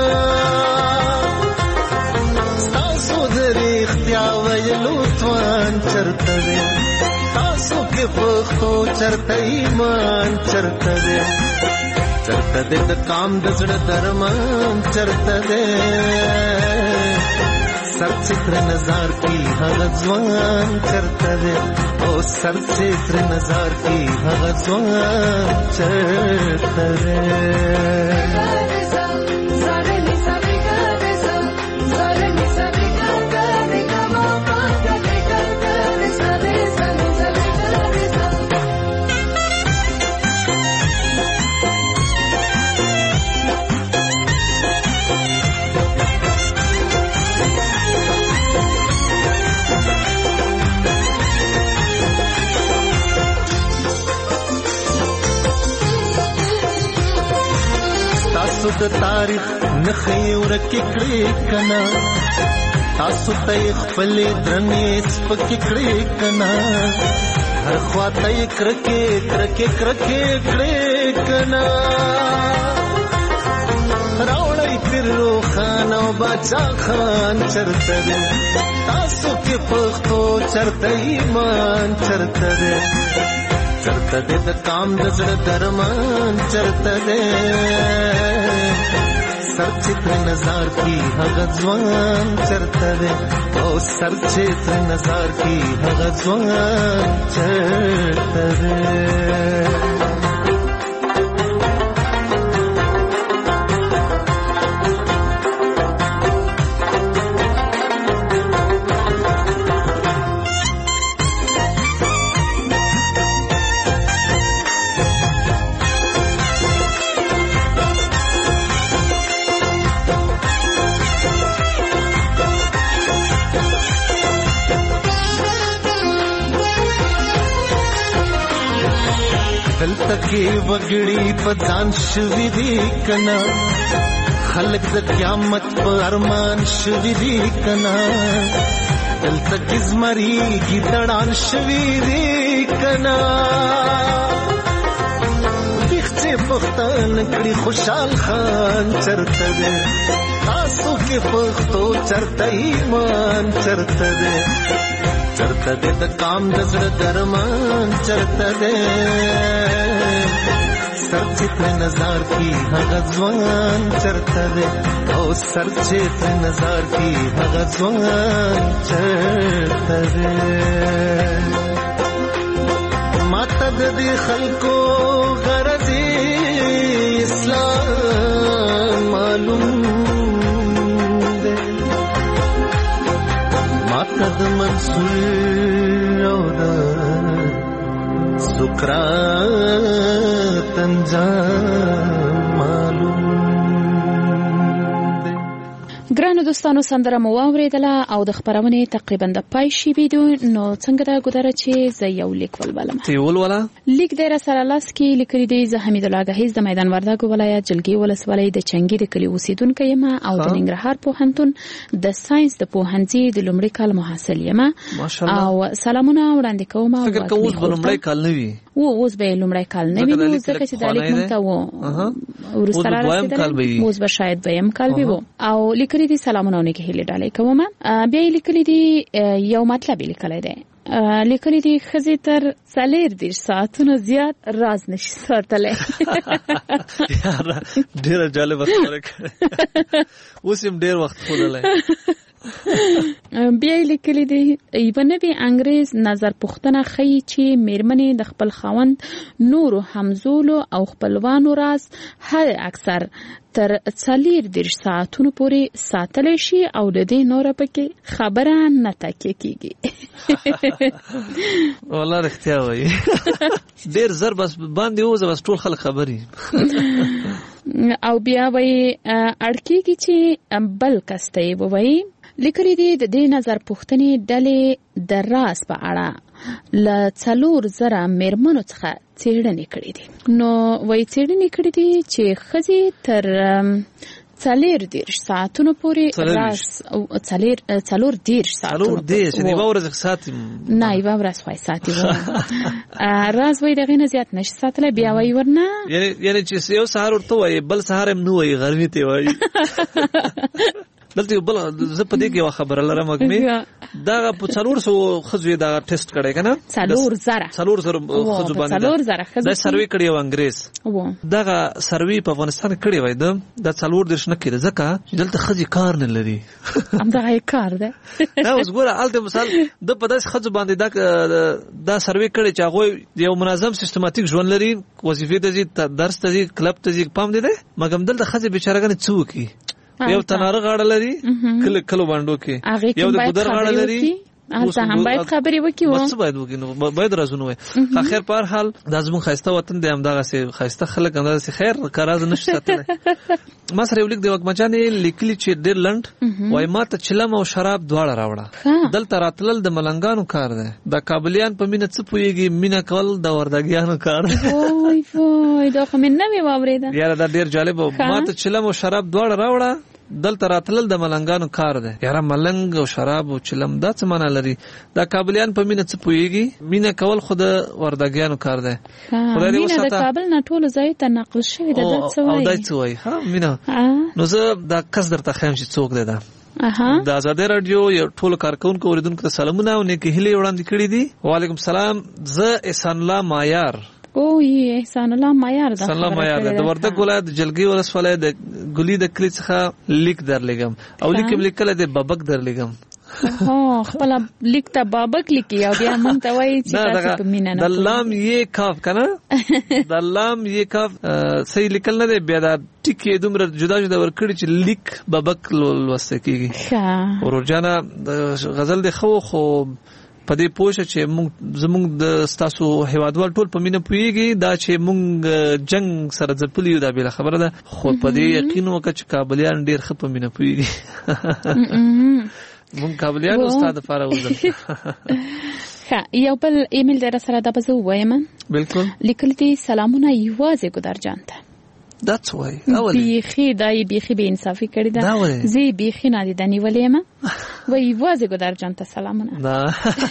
تاسو درې اختیار ویلو توان چرته تاسو کې پختو چرته ایمان چرته چرته دې د کام د زړه درمان چرته دې سر چې تر نظر کی هغه ځوان چرته دې او سر چې تر نظر کی هغه ځوان چرته دې. تاسو د تاریخ نخې ورکې کړې کنا تاسو ته خپل درنې سپکې کړې کنا هر خواته یې کرکې کرکې کرکې کړې کنا راوړی پیر روخان او باچا خان چرته دې تاسو کې پښتو چرته ایمان چرته دې چرته دې د کام د زړه درمان چرته دې سر چې تر نظر کی هغه ځوان چرته دې او سر چې تر نظر کی هغه ځوان چرته دې. دلته کې وګړي په ځان شوي دي کنا خلک د قیامت په ارمان شوي دي کنا دلته کې زمري ګیدړان شوي دي کنا چې پښتون کړي خوشحال خان چرته دې تاسو کې پښتو چرته ایمان چرته دې چرته دې د کام د زړه درمان چرته دې سر چې پر نظر کی هغه ځوان چرته دې او سر چې پر نظر کی هغه ځوان چرته دې ماته د دې خلکو غرضي اسلام معلوم دې ماته د منصور او د سقراط انجام معلوم ګرانو دوستانو سندره مو واوریدله او د خبرونه تقریبا د پای شي ویډیو نو څنګه دا ګذره چې زه یو لیک ولولم تی ولولا لیک د رسول الله سکی لیکري دی زه حمید الله غهیز د میدان وردګو ولایت جلګي ولسوالۍ د چنګي د کلی اوسیدونکو یم او د ننګرهار پوهنتون د ساينس د پوهنځي د لومړي کال محصل یم او سلامونه وړاندې کوم او فکر کوم اوس لومړی کال نه وي و اوس به لومړی کال نه وي نو ځکه چې د لیک مونته و ورسره راځي اوس به شاید دویم کال وي او لیکري دي سلامونه ونه کې هلي ډالۍ کوم بیا لیکلي دي یو مطلب لیکلی دی لیکلي دي خزي تر څلور دیش ساعتونو زیات راز نشي ساتلی ډیر جالب خبره اوس هم ډیر وخت خوللی بیا لیکلي دي ایوه نوی انګریز نظر پوښتنه ښیي چې میرمنې د خپل خاوند نورو همزولو او خپلوانو راز حد اکثر تر څلور دیرش ساعتونو پورې ساتلی شي او د دې نوره پکې خبره نه تکیه کیږي والله رښتیا وایي ډېر زر بس باندې وځه بس ټول خلک خبري او بیا وایي اړکیږي چې بل کس ته یې ووایي لیکلي دي د دې نظر پوښتنې ډلې د راز په اړه له څلور زره میرمنو څخه څېړنې کړې دي نو وایي څېړنې کړې دي چې ښځې تر څلور دیرش ساعتونو پورې راز څلور څلور دیرش ساعتونو څلور دیرش یعنې یوه ورځ ساتي نه یوه ورځ وایي ساتي راز وایي د هغې نه زیات نشي ساتلی بیا وایي ورنه یعنې چې یو سهار ورته وایي بل سهار هم نه وایي غرمې ته وایي دلته بل زه په دې کې یو خبره لرم اګمې دا په څلور سو خزوی دا ټیسټ کړي کنه څلور زره څلور زره خزو باندې څلور زره خزو دا سروي کړي و انګريز دا سروي په افغانستان کړي وای دا د څلور درش نه کړي ځکه چې دلته خزي کار نه لري هم دا یې کار ده دا اوس ګوره الته مثال د په داس خزو باندې دا دا سروي کړي چې هغه یو منظم سیستماتیک ژوند لري وظیفه ته درس ته کلب ته پام دي مګم دلته خزي بیچارهګان څوکي یو تناره غاړه لري کله کله باندې کې یو د ګودر غاړه لري هغه هم باید خبرې وکړو څه باید وکړو باید رازونه وي اخر په هر حال د ازمون خاسته وطن دی هم دغه سي خاسته خلک هم دغه خیر کاراز نشته ساتل ما سره یو لیک دی وکمچانې لیکلي چې ډېر لند وای ما ته چلم او شراب دواړه راوړه دلته راتلل د ملنګانو کار دی د کابلیان په مینه څه پويږي مینه کول د وردګیانو کار وای وای دا خو من نه وی واورېده یاره دا ډېر جالب ما ته چلم او شراب دواړه راوړه دلته راتلل د ملنګانو کار دی یاره ملنګ او شراب او چلم دا څه معنا لري دا کابلیان په مینه څه پويږي مینه کول خو د وردګیانو کار دی مینه د کابل نه ټول ځای ته نقل شوی د څه وایي او دا څه وایي ها مینه نو زه دا کس درته خیم چې څوک دی دا د آزادۍ رادیو یو ټول کارکونکو اوریدونکو ته سلامونه او نیکې هیلې وړاندې کړې دي وعلیکم السلام زه احسان الله مایار او یې احسان الله مایار ده احسان الله مایار ده د وردګ ولایت جلګي ولسوالۍ د ګلي د کلی څخه لیک درلګم او لیکم لیکل د بابک درلګم ها خپل لیک ته بابک لیکي او بیا مونږ ته وایي چې تاسو په مینا نه د لام یې کاف کنه د لام یې کاف صحیح لیکل نه دی بیا دا ټکی دومره جدا جدا ورکړي چې لیک بابک لوسته کیږي ها ورجانا غزل د خو خو په دې پوښه چې موږ زموږ د ستاسو هیوادوال ټول په مینه پويږي دا چې موږ جنگ سره ځپلیو دا به خبره ده خو په دې یقین وکړه چې کابلیان ډیر ښه په مینه پويږي موږ کابلیان استاد لپاره وځل ها یو بل ایمیل در سره دا به زه وایم بالکل لیکل دي سلامونه یوازې ګدار جان ته That's why. بیخي دای بیخي به انصافي کړی دا. زی بیخي نادیدنی ولیم. وای وازه ګدار جان ته سلامونه. دا.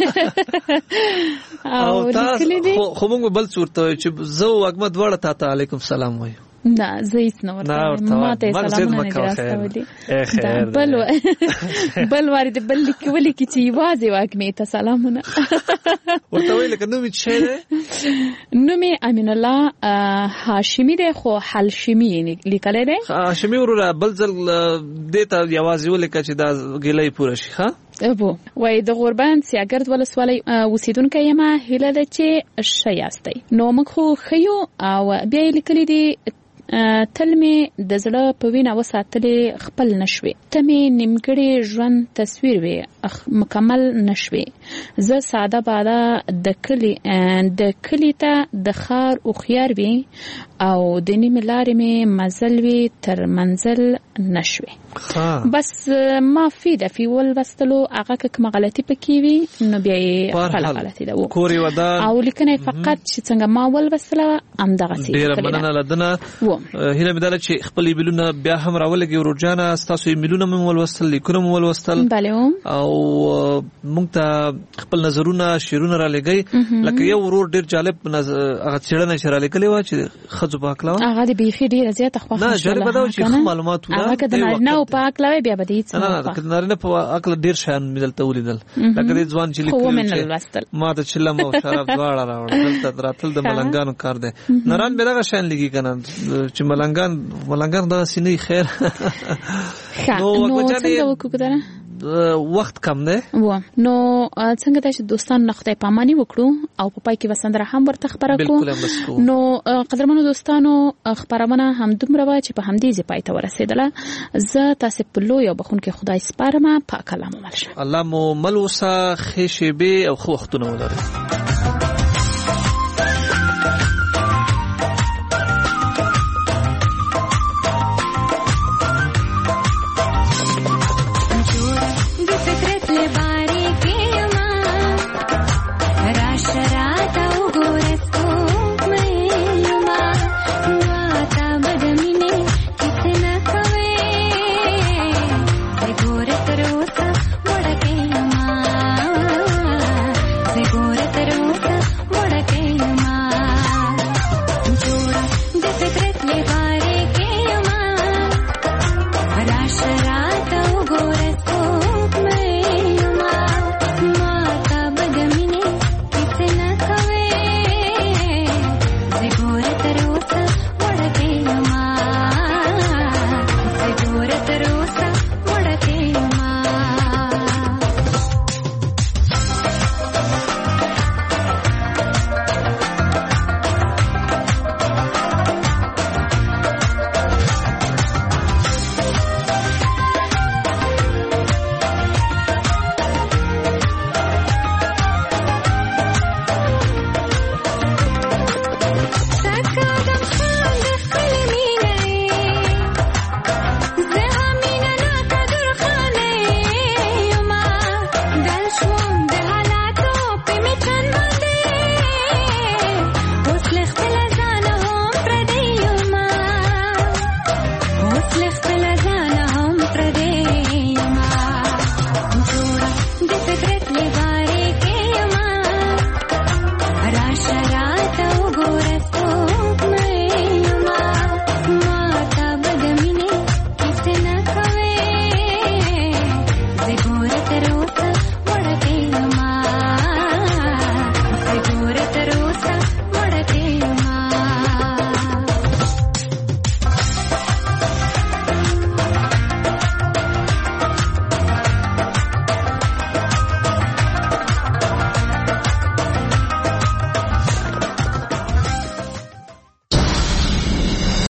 او لیکلی دی. خو موږ بل صورت چې زو احمد وړه تا ته علیکم سلام وایو. نه زیس نو ورته ما ته سلامونه نه راستولي. خیر. بل بل وارد بل لیکولي کی چې وازه واکمه ته سلامونه. ورته ویل کنه می شه نو می امین الله هاشمی دی خو حلشمی لیکل دی. هاشمی ورو بل ځل دته یوازې ولیک چې دا ګلې پوره شي ها. ابو وای د غوربند سیاګرد ولسوالۍ اوسیدونکو یم هله ده چې شیاستي نو موږ خو خيو او بیا لیکلي دي تل می د زړه په وینا وساتلې خپل نشوي ته می نیمګړی ژوند تصویر وي مکمل نشوي زه ساده باده د کلی د کلی ته د خار او خيار وي او د نیمه لارې می مزل وي تر منزل نشوي بس ما في د فی ول وستلو هغه کوم غلطي پکې وي نو بیا خپل غلطي ده کوري ودان او لیکنه فقط چې څنګه ما ول وستله ام دغه سي ډیر مننه لدنه هله مداله چې خپل ایمیلونه بیا هم راولګي ورجانه تاسو ایمیلونه مې ول وستل لیکونه مې ول وستل او موږ ته خپل نظرونه شیرونه را لګي لکه یو ورور ډیر جالب هغه چړنه شرا لیکلی و چې خځو پاکلا هغه د بیخي ډیر زیاته خو نه جالب دا چې معلومات ولا نو پاکلا بیا به دې څه نه نه نارینه په عقل ډیر شان مدلته ولیدل لکه دې ځوان چې لیکل ما ته چلم او شراب دواړه راوړل دلته راتل د ملنګانو کار دی نران به دغه شان لګي کنه چې ملنګان ملنګان دا سینې خیر نو څنګه وکړه وخت کم دی و نو څنګه د دوستانو نه خدای پامانی وکړو او په پای کې وسندره هم ورته خبره کو نو قدرمنو دوستانو خبرونه هم دومره و چې په همدې ځای پای ته ورسېدله زه تاسو په لوی او بخون کې خدای سپارم پاک الله مو مل شه الله مو مل وسه خې شی به او خو وختونه ولري